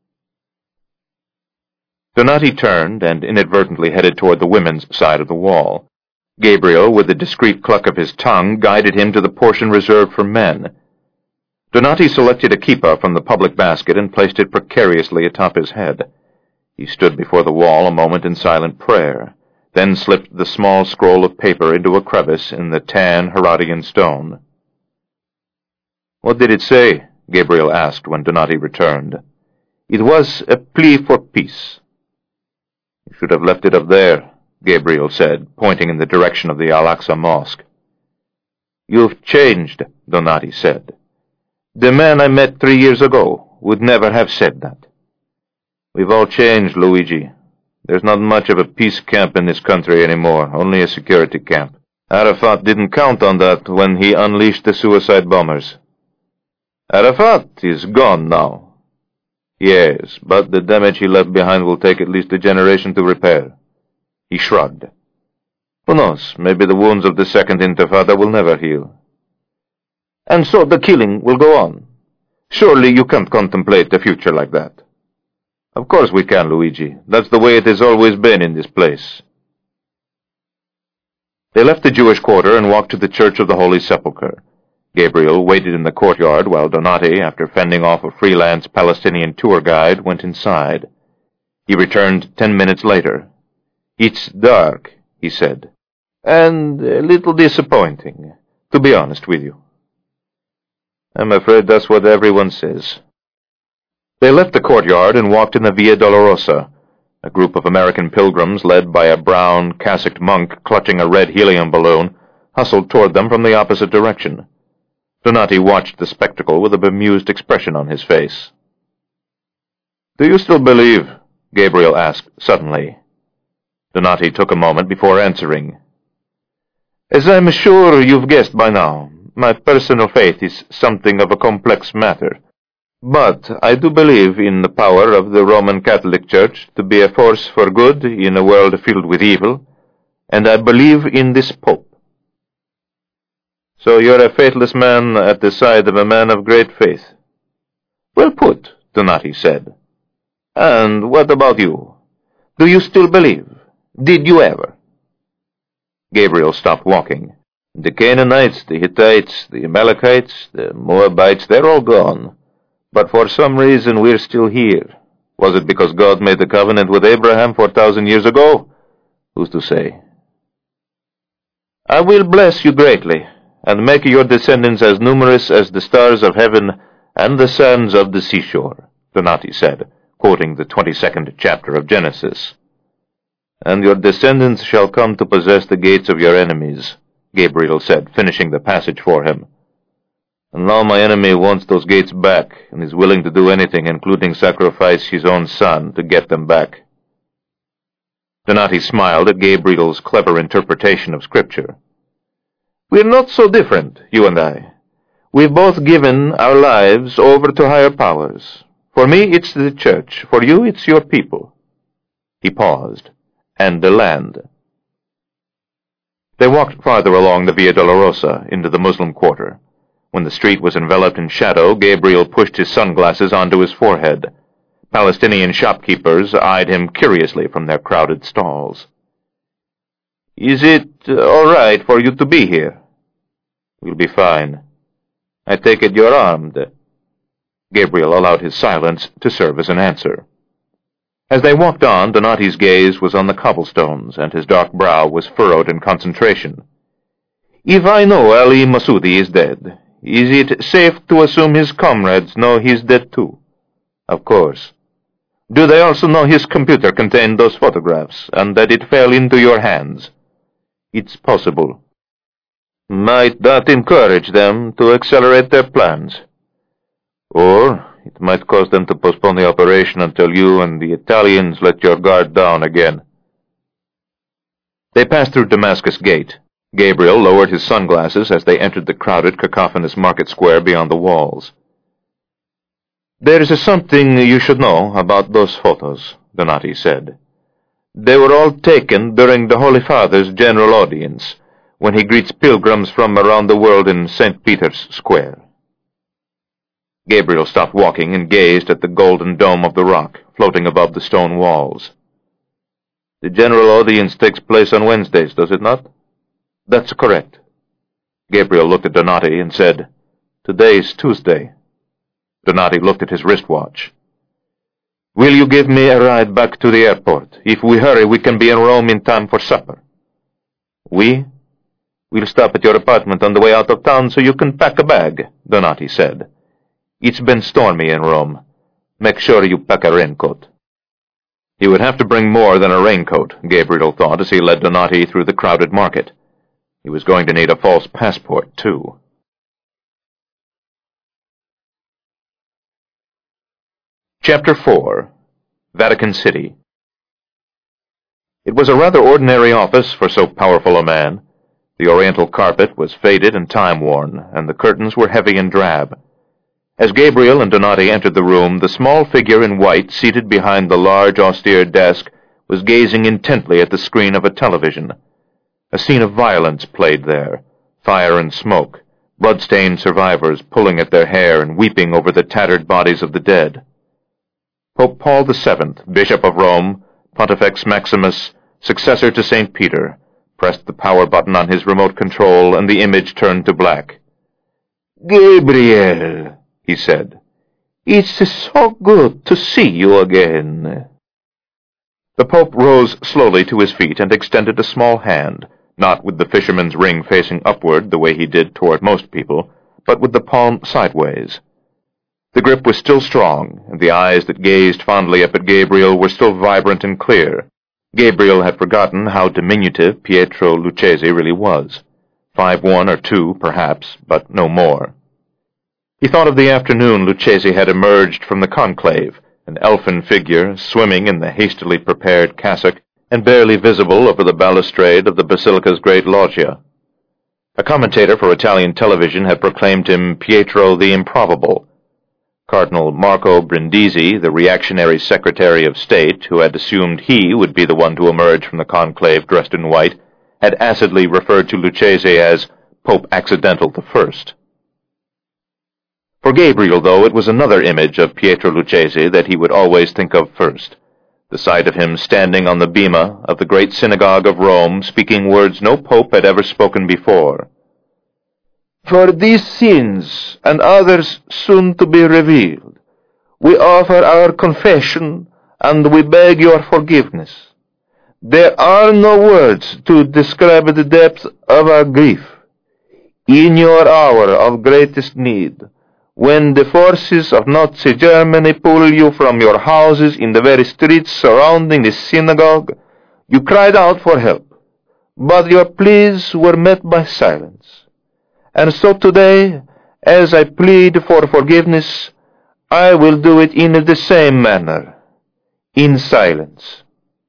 Donati turned and inadvertently headed toward the women's side of the wall. Gabriel, with a discreet cluck of his tongue, guided him to the portion reserved for men. Donati selected a kippah from the public basket and placed it precariously atop his head. He stood before the wall a moment in silent prayer, then slipped the small scroll of paper into a crevice in the tan Herodian stone. What did it say? Gabriel asked when Donati returned. It was a plea for peace. You should have left it up there, Gabriel said, pointing in the direction of the Al-Aqsa Mosque. You've changed, Donati said. The man I met 3 years ago would never have said that. We've all changed, Luigi. There's not much of a peace camp in this country anymore, only a security camp. Arafat didn't count on that when he unleashed the suicide bombers. Arafat is gone now. Yes, but the damage he left behind will take at least a generation to repair. He shrugged. Who knows, maybe the wounds of the Second Intifada will never heal. And so the killing will go on. Surely you can't contemplate a future like that. Of course we can, Luigi. That's the way it has always been in this place. They left the Jewish quarter and walked to the Church of the Holy Sepulchre. Gabriel waited in the courtyard while Donati, after fending off a freelance Palestinian tour guide, went inside. He returned 10 minutes later. It's dark, he said, and a little disappointing, to be honest with you. I'm afraid that's what everyone says. They left the courtyard and walked in the Via Dolorosa. A group of American pilgrims, led by a brown, cassocked monk clutching a red helium balloon, hustled toward them from the opposite direction. Donati watched the spectacle with a bemused expression on his face. Do you still believe? Gabriel asked suddenly. Donati took a moment before answering. As I'm sure you've guessed by now, my personal faith is something of a complex matter. But I do believe in the power of the Roman Catholic Church to be a force for good in a world filled with evil, and I believe in this Pope. So you're a faithless man at the side of a man of great faith. Well put, Donati said. And what about you? Do you still believe? Did you ever? Gabriel stopped walking. The Canaanites, the Hittites, the Amalekites, the Moabites, they're all gone. But for some reason we're still here. Was it because God made the covenant with Abraham 4,000 years ago? Who's to say? I will bless you greatly, and make your descendants as numerous as the stars of heaven and the sands of the seashore, Donati said, quoting the 22nd chapter of Genesis. And your descendants shall come to possess the gates of your enemies, Gabriel said, finishing the passage for him. And now my enemy wants those gates back, and is willing to do anything, including sacrifice his own son, to get them back. Donati smiled at Gabriel's clever interpretation of Scripture. We're not so different, you and I. We've both given our lives over to higher powers. For me, it's the church. For you, it's your people. He paused. And the land. They walked farther along the Via Dolorosa into the Muslim quarter. When the street was enveloped in shadow, Gabriel pushed his sunglasses onto his forehead. Palestinian shopkeepers eyed him curiously from their crowded stalls. Is it all right for you to be here? We'll be fine. I take it you're armed. Gabriel allowed his silence to serve as an answer. As they walked on, Donati's gaze was on the cobblestones, and his dark brow was furrowed in concentration. If I know Ali Masudi is dead, is it safe to assume his comrades know he's dead too? Of course. Do they also know his computer contained those photographs, and that it fell into your hands? It's possible. Might that encourage them to accelerate their plans? Or it might cause them to postpone the operation until you and the Italians let your guard down again. They passed through Damascus Gate. Gabriel lowered his sunglasses as they entered the crowded, cacophonous market square beyond the walls. There's something you should know about those photos, Donati said. They were all taken during the Holy Father's general audience, when he greets pilgrims from around the world in St. Peter's Square. Gabriel stopped walking and gazed at the golden dome of the rock floating above the stone walls. The general audience takes place on Wednesdays, does it not? That's correct. Gabriel looked at Donati and said, Today's Tuesday. Donati looked at his wristwatch. Will you give me a ride back to the airport? If we hurry, we can be in Rome in time for supper. We'll stop at your apartment on the way out of town so you can pack a bag, Donati said. It's been stormy in Rome. Make sure you pack a raincoat. He would have to bring more than a raincoat, Gabriel thought as he led Donati through the crowded market. He was going to need a false passport, too. Chapter 4. Vatican City. It was a rather ordinary office for so powerful a man. The oriental carpet was faded and time-worn, and the curtains were heavy and drab. As Gabriel and Donati entered the room, the small figure in white seated behind the large, austere desk was gazing intently at the screen of a television. A scene of violence played there, fire and smoke, blood-stained survivors pulling at their hair and weeping over the tattered bodies of the dead. Pope Paul VII, Bishop of Rome, Pontifex Maximus, successor to St. Peter, pressed the power button on his remote control, and the image turned to black. Gabriel, he said, it's so good to see you again. The Pope rose slowly to his feet and extended a small hand, not with the fisherman's ring facing upward the way he did toward most people, but with the palm sideways. The grip was still strong, and the eyes that gazed fondly up at Gabriel were still vibrant and clear. Gabriel had forgotten how diminutive Pietro Lucchesi really was. 5'1" or 2, perhaps, but no more. He thought of the afternoon Lucchesi had emerged from the conclave, an elfin figure swimming in the hastily prepared cassock and barely visible over the balustrade of the Basilica's great loggia. A commentator for Italian television had proclaimed him Pietro the Improbable. Cardinal Marco Brindisi, the reactionary Secretary of State, who had assumed he would be the one to emerge from the conclave dressed in white, had acidly referred to Lucchese as Pope Accidental I. For Gabriel, though, it was another image of Pietro Lucchese that he would always think of first, the sight of him standing on the bema of the great synagogue of Rome, speaking words no pope had ever spoken before. For these sins, and others soon to be revealed, we offer our confession, and we beg your forgiveness. There are no words to describe the depth of our grief. In your hour of greatest need, when the forces of Nazi Germany pull you from your houses in the very streets surrounding the synagogue, you cried out for help, but your pleas were met by silence. And so today, as I plead for forgiveness, I will do it in the same manner, in silence.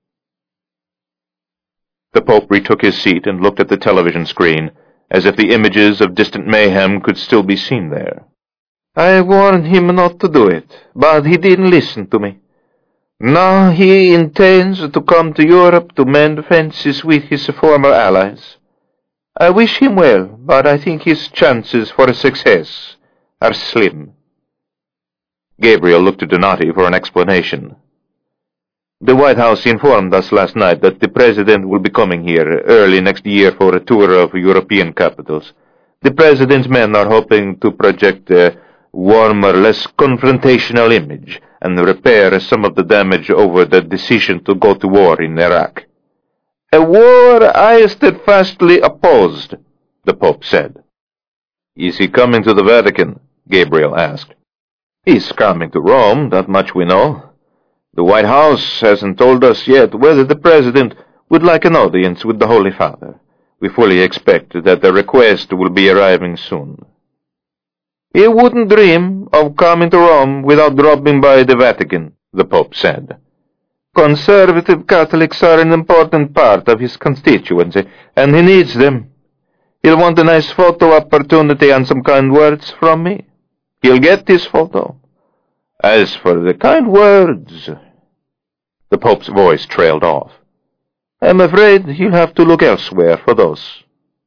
The Pope retook his seat and looked at the television screen, as if the images of distant mayhem could still be seen there. I warned him not to do it, but he didn't listen to me. Now he intends to come to Europe to mend fences with his former allies. I wish him well, but I think his chances for success are slim. Gabriel looked to Donati for an explanation. The White House informed us last night that the President will be coming here early next year for a tour of European capitals. The President's men are hoping to project a warmer, less confrontational image and repair some of the damage over the decision to go to war in Iraq. A war I steadfastly opposed, the Pope said. Is he coming to the Vatican? Gabriel asked. He's coming to Rome, that much we know. The White House hasn't told us yet whether the President would like an audience with the Holy Father. We fully expect that the request will be arriving soon. He wouldn't dream of coming to Rome without dropping by the Vatican, the Pope said. Conservative Catholics are an important part of his constituency, and he needs them. He'll want a nice photo opportunity and some kind words from me. He'll get his photo. As for the kind words... The Pope's voice trailed off. I'm afraid he'll have to look elsewhere for those.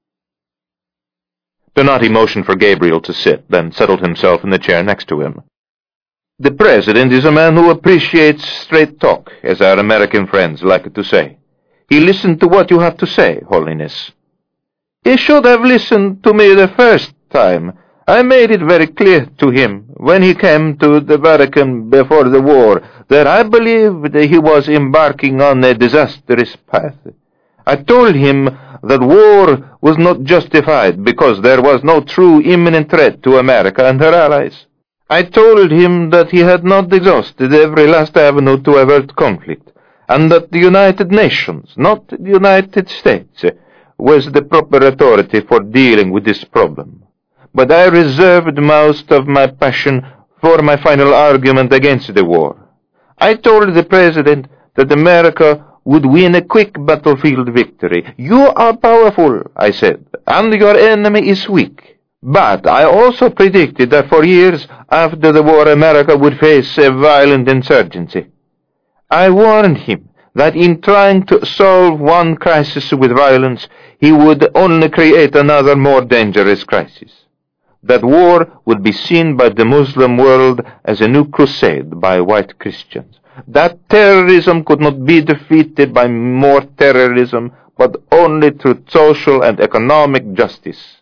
Donati motioned for Gabriel to sit, then settled himself in the chair next to him. The President is a man who appreciates straight talk, as our American friends like to say. He listened to what you have to say, Holiness. He should have listened to me the first time. I made it very clear to him, when he came to the Vatican before the war, that I believed he was embarking on a disastrous path. I told him that war was not justified because there was no true imminent threat to America and her allies. I told him that he had not exhausted every last avenue to avert conflict, and that the United Nations, not the United States, was the proper authority for dealing with this problem. But I reserved most of my passion for my final argument against the war. I told the President that America would win a quick battlefield victory. You are powerful, I said, and your enemy is weak. But I also predicted that for years after the war America would face a violent insurgency. I warned him that in trying to solve one crisis with violence, he would only create another more dangerous crisis. That war would be seen by the Muslim world as a new crusade by white Christians. That terrorism could not be defeated by more terrorism, but only through social and economic justice.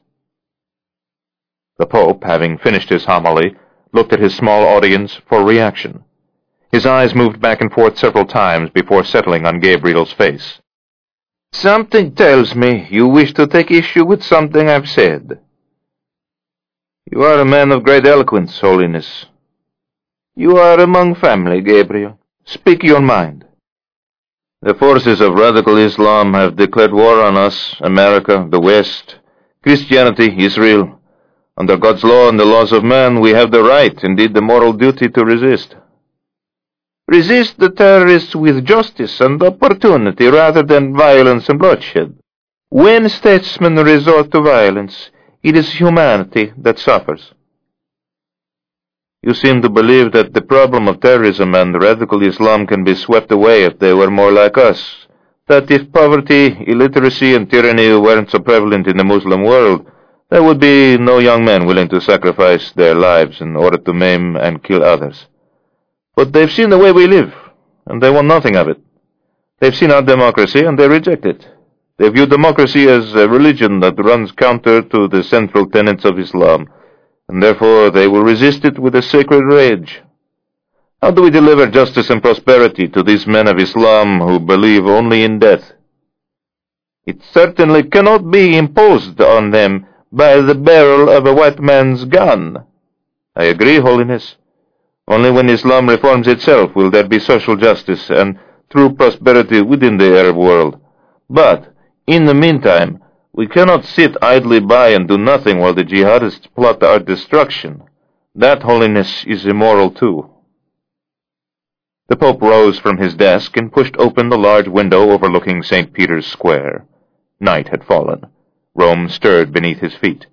The Pope, having finished his homily, looked at his small audience for reaction. His eyes moved back and forth several times before settling on Gabriel's face. Something tells me you wish to take issue with something I've said. You are a man of great eloquence, Holiness. You are among family, Gabriel. Speak your mind. The forces of radical Islam have declared war on us, America, the West, Christianity, Israel. Under God's law and the laws of man, we have the right, indeed the moral duty, to resist. Resist the terrorists with justice and opportunity rather than violence and bloodshed. When statesmen resort to violence, it is humanity that suffers. You seem to believe that the problem of terrorism and radical Islam can be swept away if they were more like us. That if poverty, illiteracy, and tyranny weren't so prevalent in the Muslim world, there would be no young men willing to sacrifice their lives in order to maim and kill others. But they've seen the way we live, and they want nothing of it. They've seen our democracy, and they reject it. They view democracy as a religion that runs counter to the central tenets of Islam, and therefore they will resist it with a sacred rage. How do we deliver justice and prosperity to these men of Islam who believe only in death? It certainly cannot be imposed on them by the barrel of a white man's gun. I agree, Holiness. Only when Islam reforms itself will there be social justice and true prosperity within the Arab world. But, in the meantime, we cannot sit idly by and do nothing while the jihadists plot our destruction. That, Holiness, is immoral too. The Pope rose from his desk and pushed open the large window overlooking St. Peter's Square. Night had fallen. Rome stirred beneath his feet.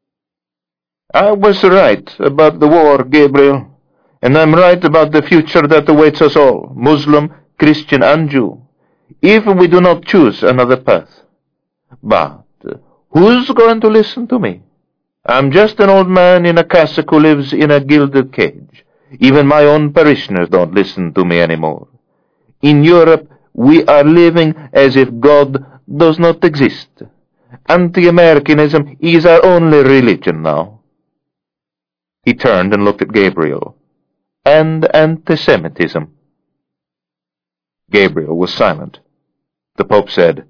I was right about the war, Gabriel, and I'm right about the future that awaits us all, Muslim, Christian, and Jew, if we do not choose another path. But who's going to listen to me? I'm just an old man in a cassock who lives in a gilded cage. Even my own parishioners don't listen to me anymore. In Europe, we are living as if God does not exist. Anti-Americanism is our only religion now. He turned and looked at Gabriel. And anti-Semitism. Gabriel was silent. The Pope said,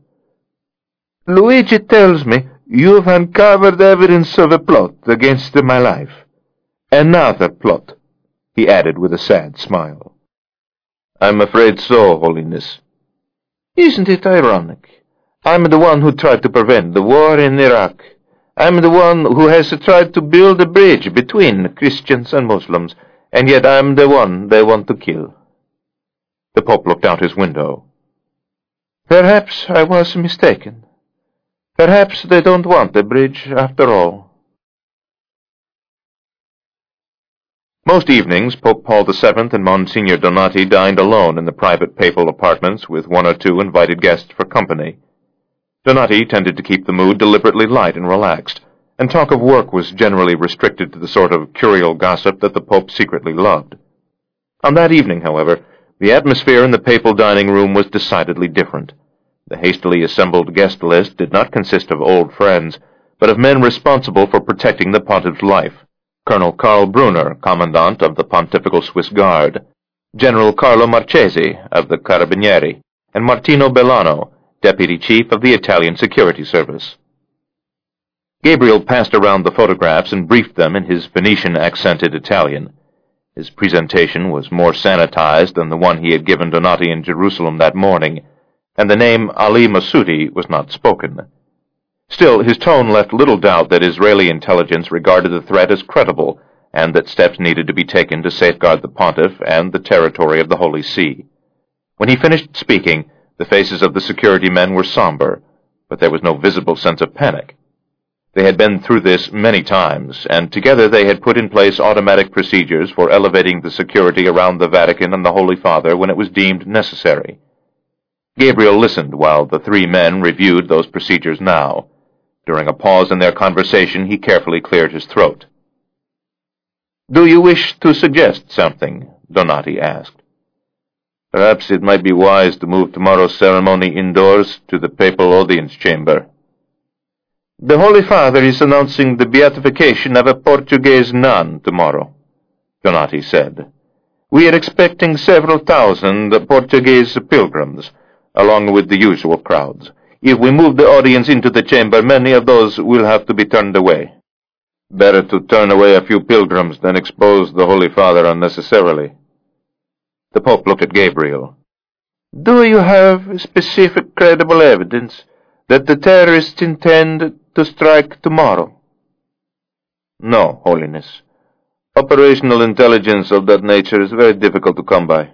Luigi tells me you've uncovered evidence of a plot against my life. Another plot, he added with a sad smile. I'm afraid so, Holiness. Isn't it ironic? I'm the one who tried to prevent the war in Iraq. I'm the one who has tried to build a bridge between Christians and Muslims, and yet I'm the one they want to kill. The Pope looked out his window. Perhaps I was mistaken. Perhaps they don't want a bridge after all. Most evenings, Pope Paul VII and Monsignor Donati dined alone in the private papal apartments with one or two invited guests for company. Donati tended to keep the mood deliberately light and relaxed, and talk of work was generally restricted to the sort of curial gossip that the Pope secretly loved. On that evening, however, the atmosphere in the papal dining room was decidedly different. The hastily assembled guest list did not consist of old friends, but of men responsible for protecting the pontiff's life. Colonel Karl Brunner, Commandant of the Pontifical Swiss Guard, General Carlo Marchesi of the Carabinieri, and Martino Bellano, Deputy Chief of the Italian Security Service. Gabriel passed around the photographs and briefed them in his Venetian-accented Italian. His presentation was more sanitized than the one he had given Donati in Jerusalem that morning, and the name Ali Masudi was not spoken. Still, his tone left little doubt that Israeli intelligence regarded the threat as credible, and that steps needed to be taken to safeguard the pontiff and the territory of the Holy See. When he finished speaking, the faces of the security men were somber, but there was no visible sense of panic. They had been through this many times, and together they had put in place automatic procedures for elevating the security around the Vatican and the Holy Father when it was deemed necessary. Gabriel listened while the three men reviewed those procedures now. During a pause in their conversation, he carefully cleared his throat. "Do you wish to suggest something?" Donati asked. "Perhaps it might be wise to move tomorrow's ceremony indoors to the papal audience chamber." "The Holy Father is announcing the beatification of a Portuguese nun tomorrow," Donati said. "We are expecting several thousand Portuguese pilgrims, along with the usual crowds. If we move the audience into the chamber, many of those will have to be turned away." "Better to turn away a few pilgrims than expose the Holy Father unnecessarily." The Pope looked at Gabriel. "Do you have specific credible evidence that the terrorists intend to strike tomorrow?" "No, Holiness. Operational intelligence of that nature is very difficult to come by."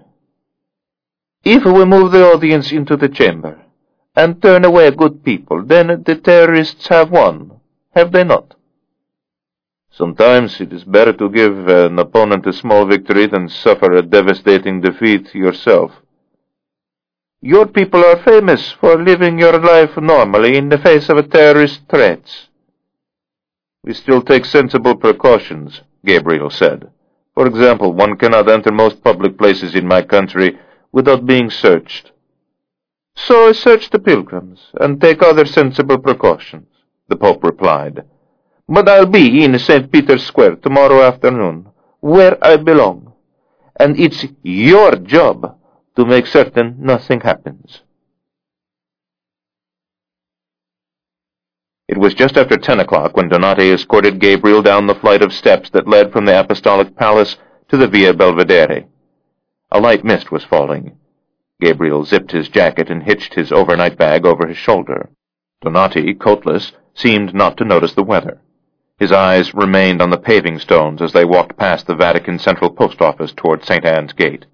"If we move the audience into the chamber and turn away good people, then the terrorists have won, have they not?" Sometimes it is better to give an opponent a small victory than suffer a devastating defeat yourself. Your people are famous for living your life normally in the face of terrorist threats. We still take sensible precautions, Gabriel said. For example, one cannot enter most public places in my country without being searched. So search the pilgrims, and take other sensible precautions, the Pope replied. But I'll be in St. Peter's Square tomorrow afternoon, where I belong, and it's your job to make certain nothing happens. It was just after 10 o'clock when Donati escorted Gabriel down the flight of steps that led from the Apostolic Palace to the Via Belvedere. A light mist was falling. Gabriel zipped his jacket and hitched his overnight bag over his shoulder. Donati, coatless, seemed not to notice the weather. His eyes remained on the paving stones as they walked past the Vatican Central Post Office toward St. Anne's Gate.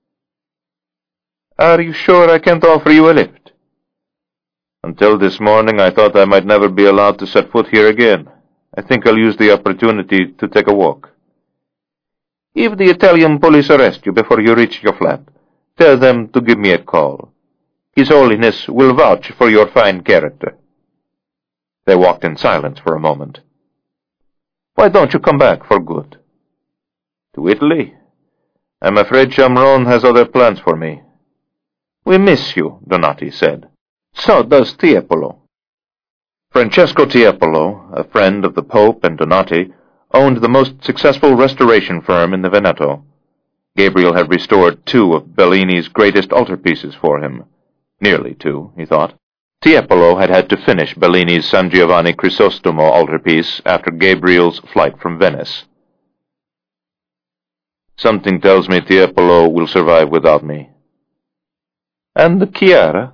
Are you sure I can't offer you a lift? Until this morning, I thought I might never be allowed to set foot here again. I think I'll use the opportunity to take a walk. If the Italian police arrest you before you reach your flat, tell them to give me a call. His Holiness will vouch for your fine character. They walked in silence for a moment. Why don't you come back for good? To Italy? I'm afraid Chamron has other plans for me. We miss you, Donati said. So does Tiepolo. Francesco Tiepolo, a friend of the Pope and Donati, owned the most successful restoration firm in the Veneto. Gabriel had restored 2 of Bellini's greatest altarpieces for him. Nearly 2, he thought. Tiepolo had had to finish Bellini's San Giovanni Crisostomo altarpiece after Gabriel's flight from Venice. Something tells me Tiepolo will survive without me. And Chiara?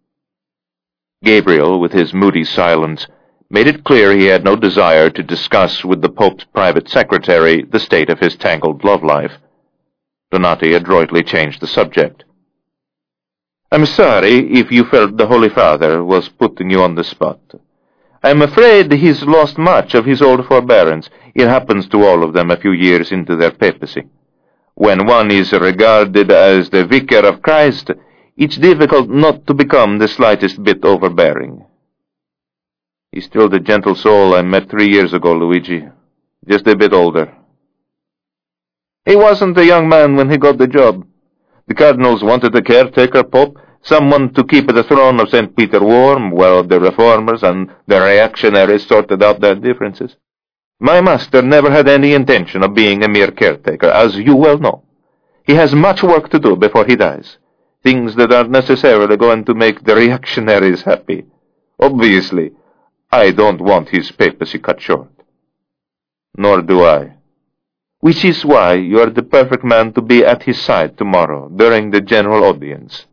Gabriel, with his moody silence, made it clear he had no desire to discuss with the Pope's private secretary the state of his tangled love life. Donati adroitly changed the subject. I'm sorry if you felt the Holy Father was putting you on the spot. I'm afraid he's lost much of his old forbearance. It happens to all of them a few years into their papacy. When one is regarded as the vicar of Christ, it's difficult not to become the slightest bit overbearing. He's still the gentle soul I met 3 years ago, Luigi. Just a bit older. He wasn't a young man when he got the job. The cardinals wanted a caretaker pope, someone to keep the throne of St. Peter warm while the reformers and the reactionaries sorted out their differences. My master never had any intention of being a mere caretaker, as you well know. He has much work to do before he dies. Things that aren't necessarily going to make the reactionaries happy. Obviously, I don't want his papacy cut short. Nor do I. Which is why you are the perfect man to be at his side tomorrow, during the general audience.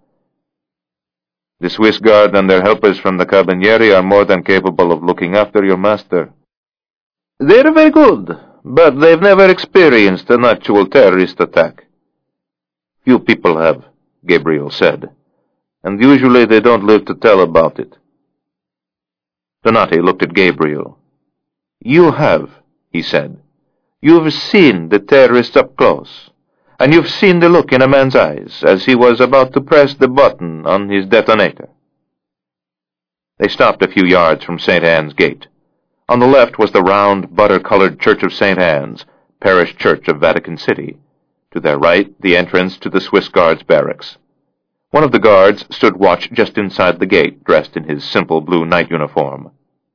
The Swiss Guard and their helpers from the Carabinieri are more than capable of looking after your master. They're very good, but they've never experienced an actual terrorist attack. Few people have, Gabriel said, and usually they don't live to tell about it. Donati looked at Gabriel. You have, he said. You've seen the terrorists up close, and you've seen the look in a man's eyes as he was about to press the button on his detonator. They stopped a few yards from St. Anne's Gate. On the left was the round, butter-colored Church of St. Anne's, parish church of Vatican City. To their right, the entrance to the Swiss Guards' barracks. One of the guards stood watch just inside the gate, dressed in his simple blue night uniform.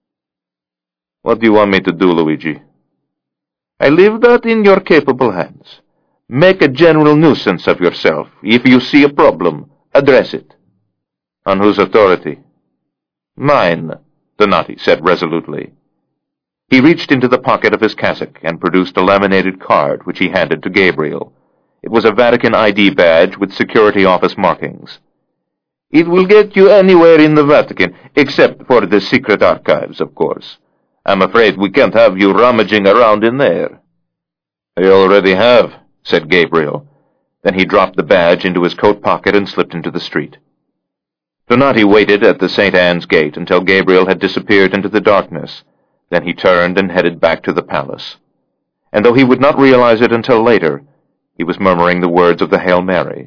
What do you want me to do, Luigi? I leave that in your capable hands. Make a general nuisance of yourself. If you see a problem, address it. On whose authority? Mine, Donati said resolutely. He reached into the pocket of his cassock and produced a laminated card, which he handed to Gabriel. It was a Vatican ID badge with security office markings. It will get you anywhere in the Vatican, except for the secret archives, of course. I'm afraid we can't have you rummaging around in there. I already have, said Gabriel. Then he dropped the badge into his coat pocket and slipped into the street. Donati waited at the St. Anne's Gate until Gabriel had disappeared into the darkness. Then he turned and headed back to the palace. and though he would not realize it until later, he was murmuring the words of the Hail Mary.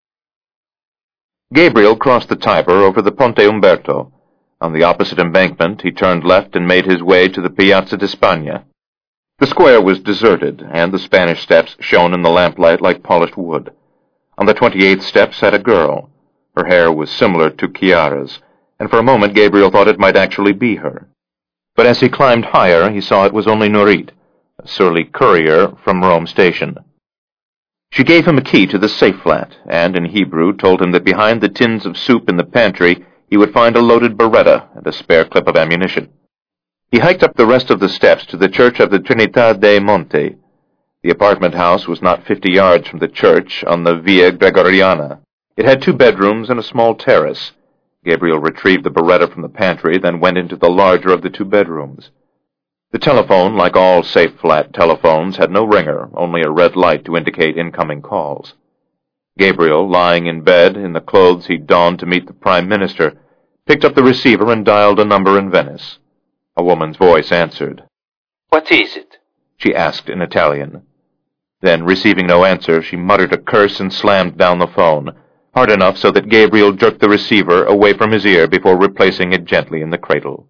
Gabriel crossed the Tiber over the Ponte Umberto. On the opposite embankment, he turned left and made his way to the Piazza di Spagna. The square was deserted, and the Spanish steps shone in the lamplight like polished wood. On the 28th step sat a girl. Her hair was similar to Chiara's, and for a moment Gabriel thought it might actually be her. But as he climbed higher, he saw it was only Nurit, a surly courier from Rome station. She gave him a key to the safe flat, and in Hebrew told him that behind the tins of soup in the pantry he would find a loaded Beretta and a spare clip of ammunition. He hiked up the rest of the steps to the church of the Trinità dei Monti. The apartment house was not 50 yards from the church on the Via Gregoriana. It had 2 bedrooms and a small terrace. Gabriel retrieved the Beretta from the pantry, then went into the larger of the 2 bedrooms. The telephone, like all safe flat telephones, had no ringer, only a red light to indicate incoming calls. Gabriel, lying in bed in the clothes he'd donned to meet the Prime Minister, picked up the receiver and dialed a number in Venice. A woman's voice answered. "What is it?" she asked in Italian. Then, receiving no answer, she muttered a curse and slammed down the phone, hard enough so that Gabriel jerked the receiver away from his ear before replacing it gently in the cradle.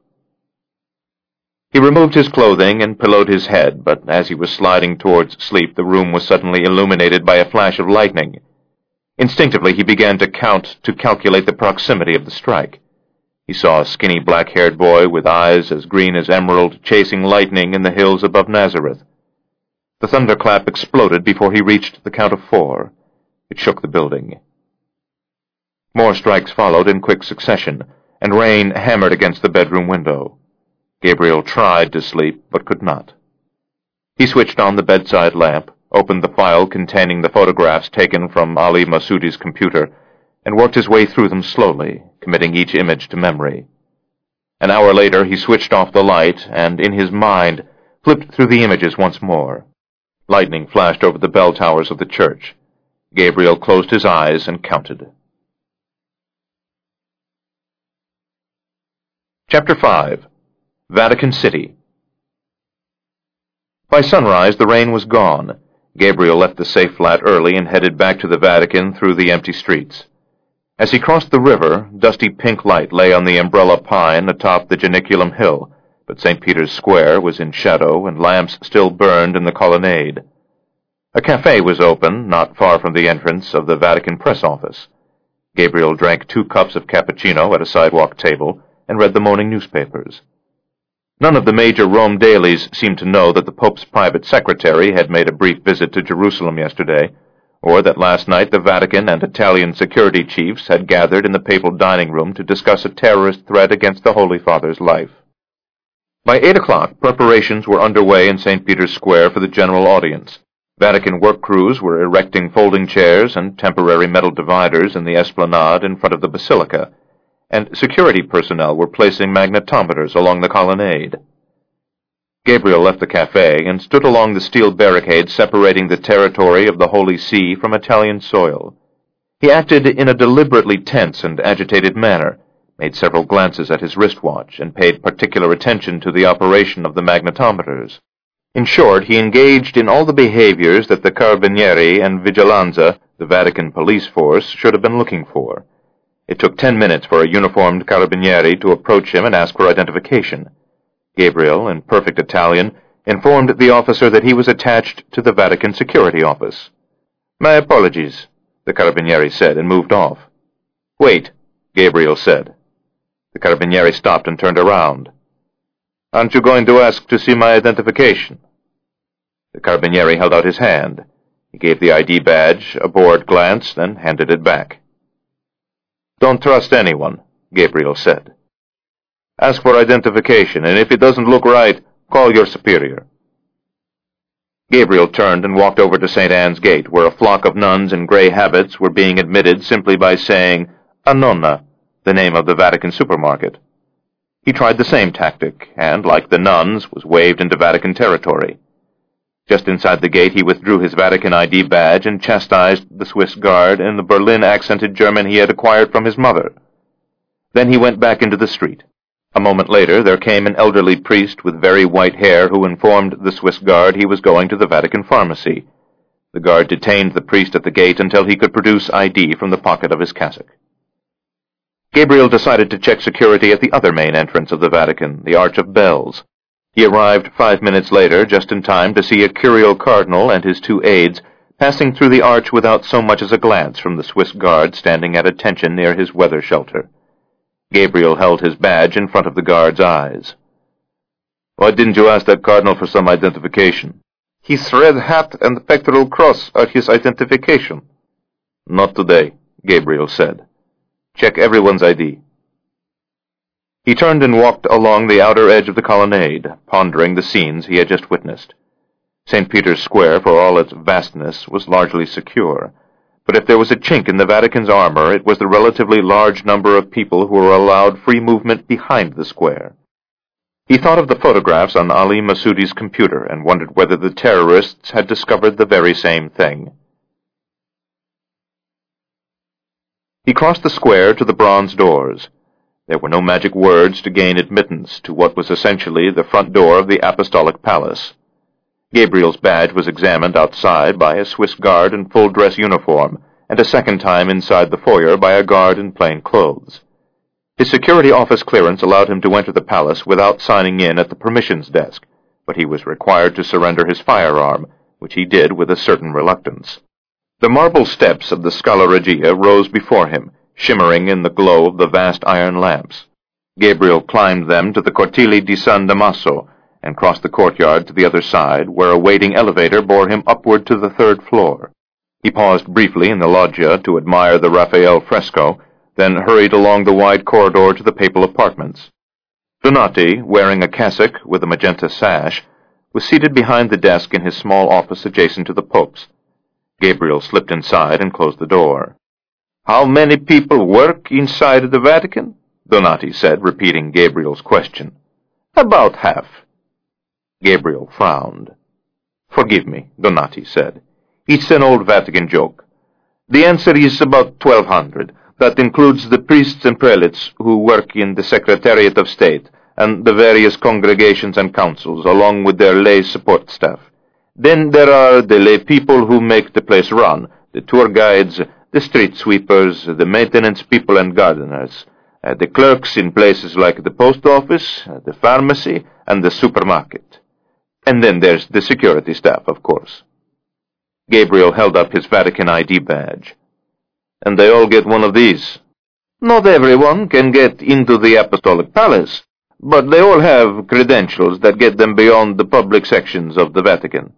He removed his clothing and pillowed his head, but as he was sliding towards sleep, the room was suddenly illuminated by a flash of lightning. Instinctively, he began to calculate the proximity of the strike. He saw a skinny black-haired boy with eyes as green as emerald chasing lightning in the hills above Nazareth. The thunderclap exploded before he reached the count of 4. It shook the building. More strikes followed in quick succession, and rain hammered against the bedroom window. Gabriel tried to sleep, but could not. He switched on the bedside lamp, opened the file containing the photographs taken from Ali Masoudi's computer, and worked his way through them slowly, committing each image to memory. An hour later, he switched off the light and, in his mind, flipped through the images once more. Lightning flashed over the bell towers of the church. Gabriel closed his eyes and counted. Chapter 5. Vatican City. By sunrise, the rain was gone. Gabriel left the safe flat early and headed back to the Vatican through the empty streets. As he crossed the river, dusty pink light lay on the umbrella pine atop the Janiculum Hill, but St. Peter's Square was in shadow and lamps still burned in the colonnade. A cafe was open, not far from the entrance of the Vatican press office. Gabriel drank 2 cups of cappuccino at a sidewalk table and read the morning newspapers. None of the major Rome dailies seemed to know that the Pope's private secretary had made a brief visit to Jerusalem yesterday, or that last night the Vatican and Italian security chiefs had gathered in the papal dining room to discuss a terrorist threat against the Holy Father's life. By 8 o'clock, preparations were underway in St. Peter's Square for the general audience. Vatican work crews were erecting folding chairs and temporary metal dividers in the esplanade in front of the basilica, and security personnel were placing magnetometers along the colonnade. Gabriel left the cafe and stood along the steel barricade separating the territory of the Holy See from Italian soil. He acted in a deliberately tense and agitated manner, made several glances at his wristwatch, and paid particular attention to the operation of the magnetometers. In short, he engaged in all the behaviors that the Carabinieri and Vigilanza, the Vatican police force, should have been looking for. It took 10 minutes for a uniformed Carabinieri to approach him and ask for identification. Gabriel, in perfect Italian, informed the officer that he was attached to the Vatican security office. "My apologies," the Carabinieri said, and moved off. "Wait," Gabriel said. The Carabinieri stopped and turned around. "Aren't you going to ask to see my identification?" The Carabinieri held out his hand. He gave the ID badge a bored glance, then handed it back. "Don't trust anyone," Gabriel said. "Ask for identification, and if it doesn't look right, call your superior." Gabriel turned and walked over to St. Anne's Gate, where a flock of nuns in gray habits were being admitted simply by saying, "Annona," the name of the Vatican supermarket. He tried the same tactic, and, like the nuns, was waved into Vatican territory. Just inside the gate, he withdrew his Vatican ID badge and chastised the Swiss guard in the Berlin-accented German he had acquired from his mother. Then he went back into the street. A moment later, there came an elderly priest with very white hair who informed the Swiss guard he was going to the Vatican pharmacy. The guard detained the priest at the gate until he could produce ID from the pocket of his cassock. Gabriel decided to check security at the other main entrance of the Vatican, the Arch of Bells. He arrived 5 minutes later, just in time to see a curial cardinal and his 2 aides passing through the arch without so much as a glance from the Swiss guard standing at attention near his weather shelter. Gabriel held his badge in front of the guard's eyes. Why didn't you ask that cardinal for some identification? His red hat and pectoral cross are his identification. Not today, Gabriel said. Check everyone's ID. He turned and walked along the outer edge of the colonnade, pondering the scenes he had just witnessed. St. Peter's Square, for all its vastness, was largely secure, but if there was a chink in the Vatican's armor, it was the relatively large number of people who were allowed free movement behind the square. He thought of the photographs on Ali Masoudi's computer and wondered whether the terrorists had discovered the very same thing. He crossed the square to the bronze doors. There were no magic words to gain admittance to what was essentially the front door of the Apostolic Palace. Gabriel's badge was examined outside by a Swiss guard in full-dress uniform, and a second time inside the foyer by a guard in plain clothes. His security office clearance allowed him to enter the palace without signing in at the permissions desk, but he was required to surrender his firearm, which he did with a certain reluctance. The marble steps of the Scala Regia rose before him, shimmering in the glow of the vast iron lamps. Gabriel climbed them to the Cortile di San Damaso, and crossed the courtyard to the other side, where a waiting elevator bore him upward to the 3rd floor. He paused briefly in the loggia to admire the Raphael fresco, then hurried along the wide corridor to the papal apartments. Donati, wearing a cassock with a magenta sash, was seated behind the desk in his small office adjacent to the Pope's. Gabriel slipped inside and closed the door. How many people work inside the Vatican? Donati said, repeating Gabriel's question. About half. Gabriel frowned. Forgive me, Donati said. It's an old Vatican joke. The answer is about 1,200. That includes the priests and prelates who work in the Secretariat of State and the various congregations and councils, along with their lay support staff. Then there are the lay people who make the place run, the tour guides, the street sweepers, the maintenance people and gardeners, the clerks in places like the post office, the pharmacy, and the supermarket. And then there's the security staff, of course. Gabriel held up his Vatican ID badge. And they all get one of these. Not everyone can get into the Apostolic Palace, but they all have credentials that get them beyond the public sections of the Vatican.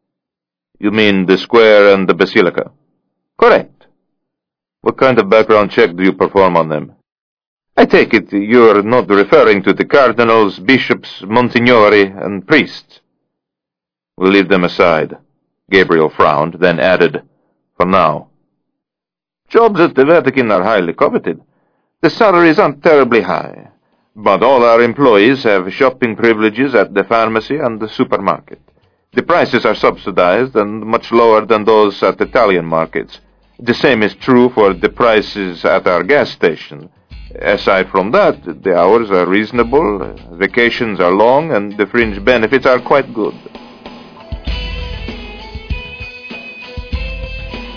You mean the square and the basilica? Correct. What kind of background check do you perform on them? I take it you're not referring to the cardinals, bishops, monsignori, and priests. We'll leave them aside. Gabriel frowned, then added, for now. Jobs at the Vatican are highly coveted. The salaries aren't terribly high, but all our employees have shopping privileges at the pharmacy and the supermarket. The prices are subsidized and much lower than those at Italian markets. The same is true for the prices at our gas station. Aside from that, the hours are reasonable, vacations are long, and the fringe benefits are quite good.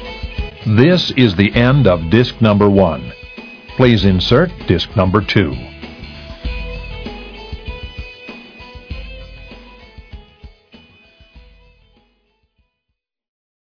This is the end of disc number 1. Please insert disc number 2.